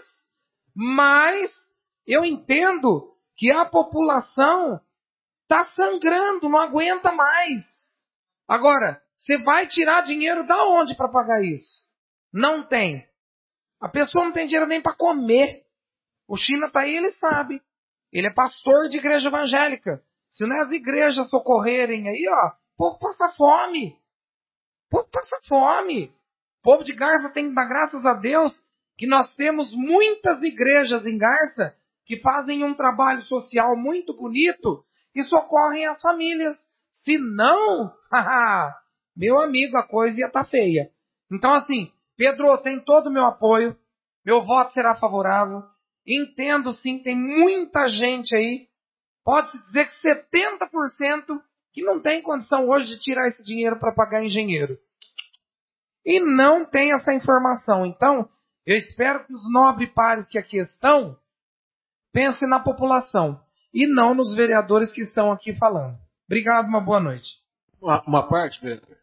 eu entendo que a população está sangrando, não aguenta mais. Agora, você vai tirar dinheiro da onde para pagar isso? Não tem. A pessoa não tem dinheiro nem para comer. O China está aí, ele sabe. Ele é pastor de igreja evangélica. Se não é as igrejas socorrerem aí, ó, o povo passa fome. O povo passa fome. O povo de Garça tem que dar graças a Deus que nós temos muitas igrejas em Garça que fazem um trabalho social muito bonito e socorrem as famílias. Se não, meu amigo, a coisa ia estar feia. Então, assim, Pedro, tem todo o meu apoio. Meu voto será favorável. Entendo, sim, tem muita gente aí. Pode-se dizer que 70% que não tem condição hoje de tirar esse dinheiro para pagar engenheiro. E não tem essa informação. Então, eu espero que os nobres pares que aqui estão pensem na população e não nos vereadores que estão aqui falando. Obrigado, uma boa noite. Uma parte, vereador?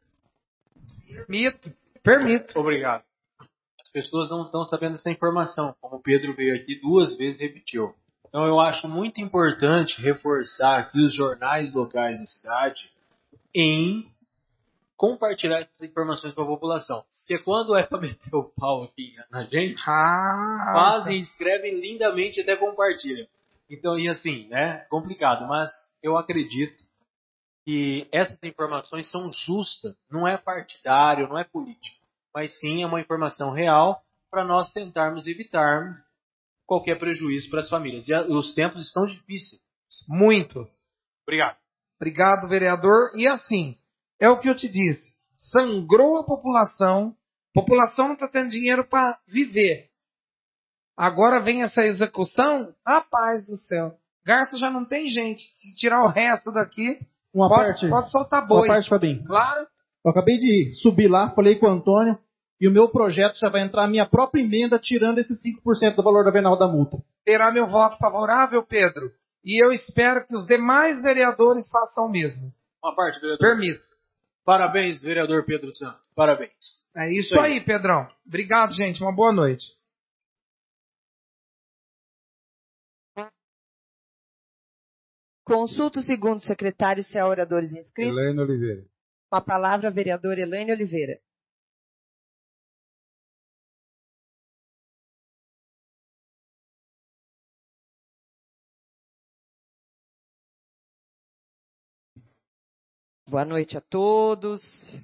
Permito. Obrigado. As pessoas não estão sabendo dessa informação, como o Pedro veio aqui 2 vezes e repetiu. Então eu acho muito importante reforçar aqui os jornais locais da cidade em compartilhar essas informações com a população. Se quando é para meter o pau aqui na gente, fazem, escrevem lindamente e até compartilham. Então, e assim, né? Complicado, mas eu acredito que essas informações são justas, não é partidário, não é político, mas sim é uma informação real para nós tentarmos evitar qualquer prejuízo para as famílias. E os tempos estão difíceis. Muito. Obrigado. Obrigado, vereador. E assim, É o que eu te disse. Sangrou a população não está tendo dinheiro para viver. Agora vem essa execução, rapaz do céu. Garça já não tem gente. Se tirar o resto daqui, pode soltar boi. Uma parte, Fabinho. Claro. Eu acabei de subir lá, falei com o Antônio, e o meu projeto já vai entrar a minha própria emenda, tirando esses 5% do valor da venal da multa. Terá meu voto favorável, Pedro. E eu espero que os demais vereadores façam o mesmo. Uma parte, vereador. Permito. Parabéns, vereador Pedro Santos. Parabéns. É isso aí, Pedrão. Obrigado, gente. Uma boa noite. Consulta o segundo secretário se há oradores inscritos. Elaine Oliveira. Com a palavra, a vereadora Elaine Oliveira. Boa noite a todos.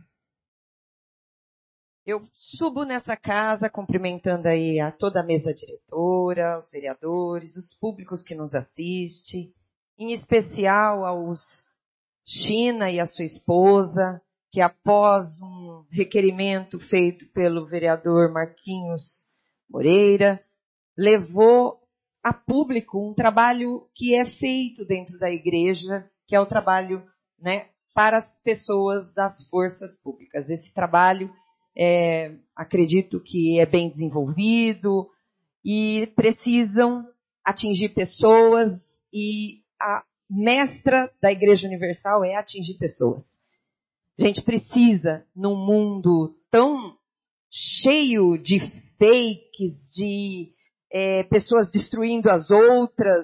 Eu subo nessa casa cumprimentando aí a toda a mesa diretora, os vereadores, os públicos que nos assistem, em especial aos China e a sua esposa, que após um requerimento feito pelo vereador Marquinhos Moreira, levou a público um trabalho que é feito dentro da igreja, que é o trabalho, para as pessoas das forças públicas. Esse trabalho, acredito que é bem desenvolvido e precisam atingir pessoas, e a mestra da Igreja Universal é atingir pessoas. A gente precisa, num mundo tão cheio de fakes, de pessoas destruindo as outras,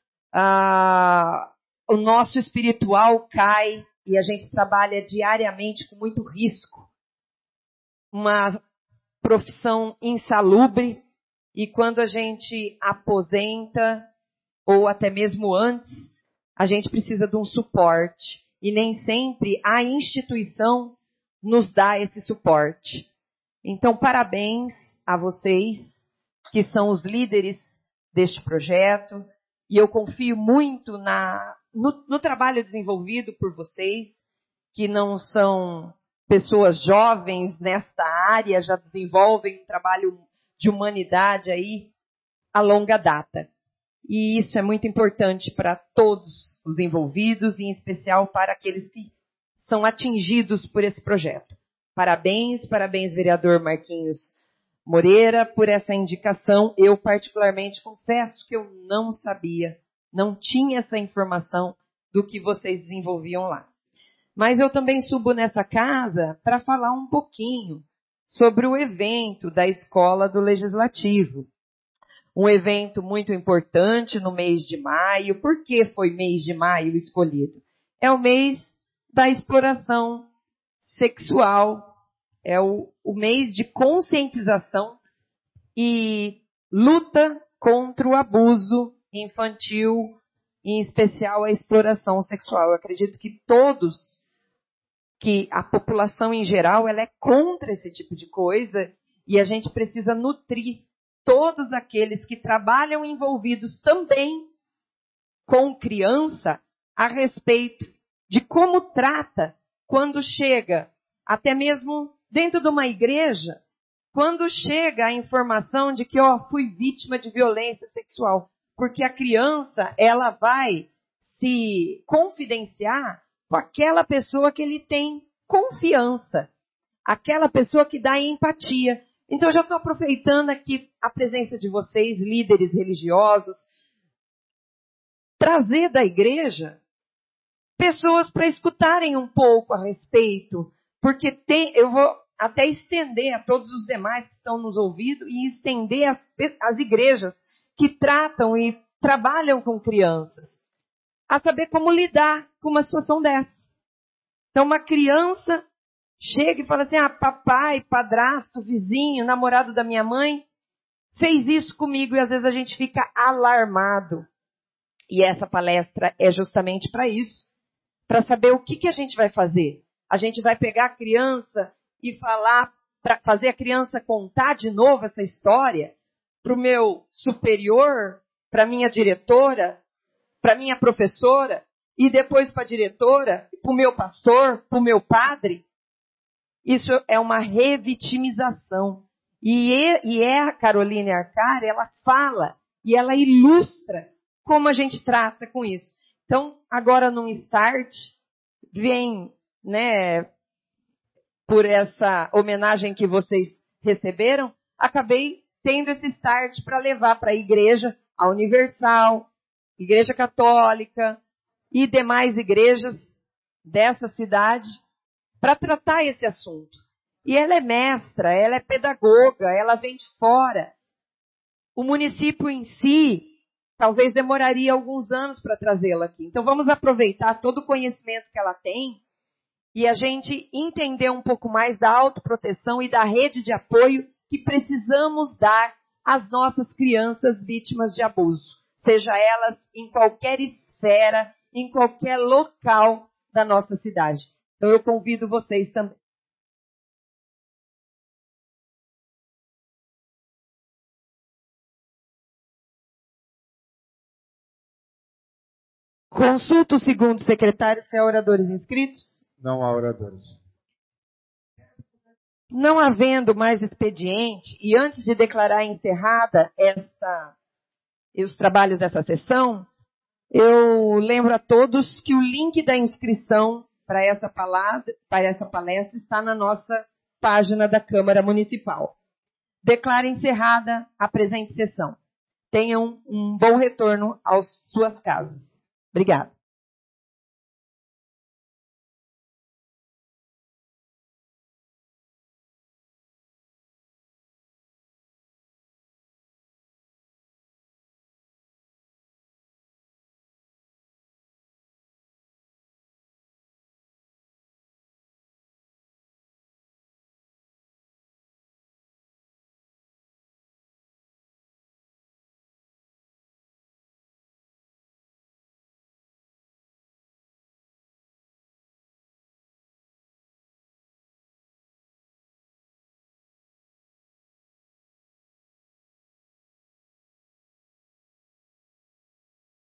o nosso espiritual cai e a gente trabalha diariamente com muito risco. Uma profissão insalubre, e quando a gente aposenta, ou até mesmo antes, a gente precisa de um suporte. E nem sempre a instituição nos dá esse suporte. Então, parabéns a vocês, que são os líderes deste projeto. E eu confio muito no trabalho desenvolvido por vocês, que não são pessoas jovens nesta área, já desenvolvem um trabalho de humanidade aí a longa data. E isso é muito importante para todos os envolvidos, e em especial para aqueles que são atingidos por esse projeto. Parabéns, vereador Marquinhos Moreira, por essa indicação. Eu, particularmente, confesso que eu não sabia, não tinha essa informação do que vocês desenvolviam lá. Mas eu também subo nessa casa para falar um pouquinho sobre o evento da Escola do Legislativo. Um evento muito importante no mês de maio. Por que foi mês de maio escolhido? É o mês da exploração sexual. É o mês de conscientização e luta contra o abuso infantil, em especial a exploração sexual. Eu acredito que a população em geral, ela é contra esse tipo de coisa, e a gente precisa nutrir todos aqueles que trabalham envolvidos também com criança a respeito de como trata quando chega, até mesmo dentro de uma igreja, quando chega a informação de que fui vítima de violência sexual. Porque a criança, ela vai se confidenciar com aquela pessoa que ele tem confiança, aquela pessoa que dá empatia. Então, eu já estou aproveitando aqui a presença de vocês, líderes religiosos, trazer da igreja pessoas para escutarem um pouco a respeito, porque eu vou até estender a todos os demais que estão nos ouvindo, e estender as igrejas que tratam e trabalham com crianças, a saber como lidar com uma situação dessa. Então, uma criança chega e fala assim, papai, padrasto, vizinho, namorado da minha mãe, fez isso comigo, e às vezes a gente fica alarmado. E essa palestra é justamente para isso, para saber o que a gente vai fazer. A gente vai pegar a criança e falar, para fazer a criança contar de novo essa história para o meu superior, para a minha diretora, para a minha professora, e depois para a diretora, para o meu pastor, para o meu padre, isso é uma revitimização. E a Caroline Arcari, ela fala e ela ilustra como a gente trata com isso. Então, agora num start, vem, né, por essa homenagem que vocês receberam, acabei tendo esse start para levar para a igreja, a Universal, Igreja Católica e demais igrejas dessa cidade, para tratar esse assunto. E ela é mestra, ela é pedagoga, ela vem de fora. O município em si, talvez demoraria alguns anos para trazê-la aqui. Então vamos aproveitar todo o conhecimento que ela tem e a gente entender um pouco mais da autoproteção e da rede de apoio que precisamos dar às nossas crianças vítimas de abuso, seja elas em qualquer esfera, em qualquer local da nossa cidade. Então eu convido vocês também. Consulta o segundo secretário se há oradores inscritos. Não há oradores. Não havendo mais expediente, e antes de declarar encerrada os trabalhos dessa sessão, eu lembro a todos que o link da inscrição para essa palestra está na nossa página da Câmara Municipal. Declaro encerrada a presente sessão. Tenham um bom retorno às suas casas. Obrigada.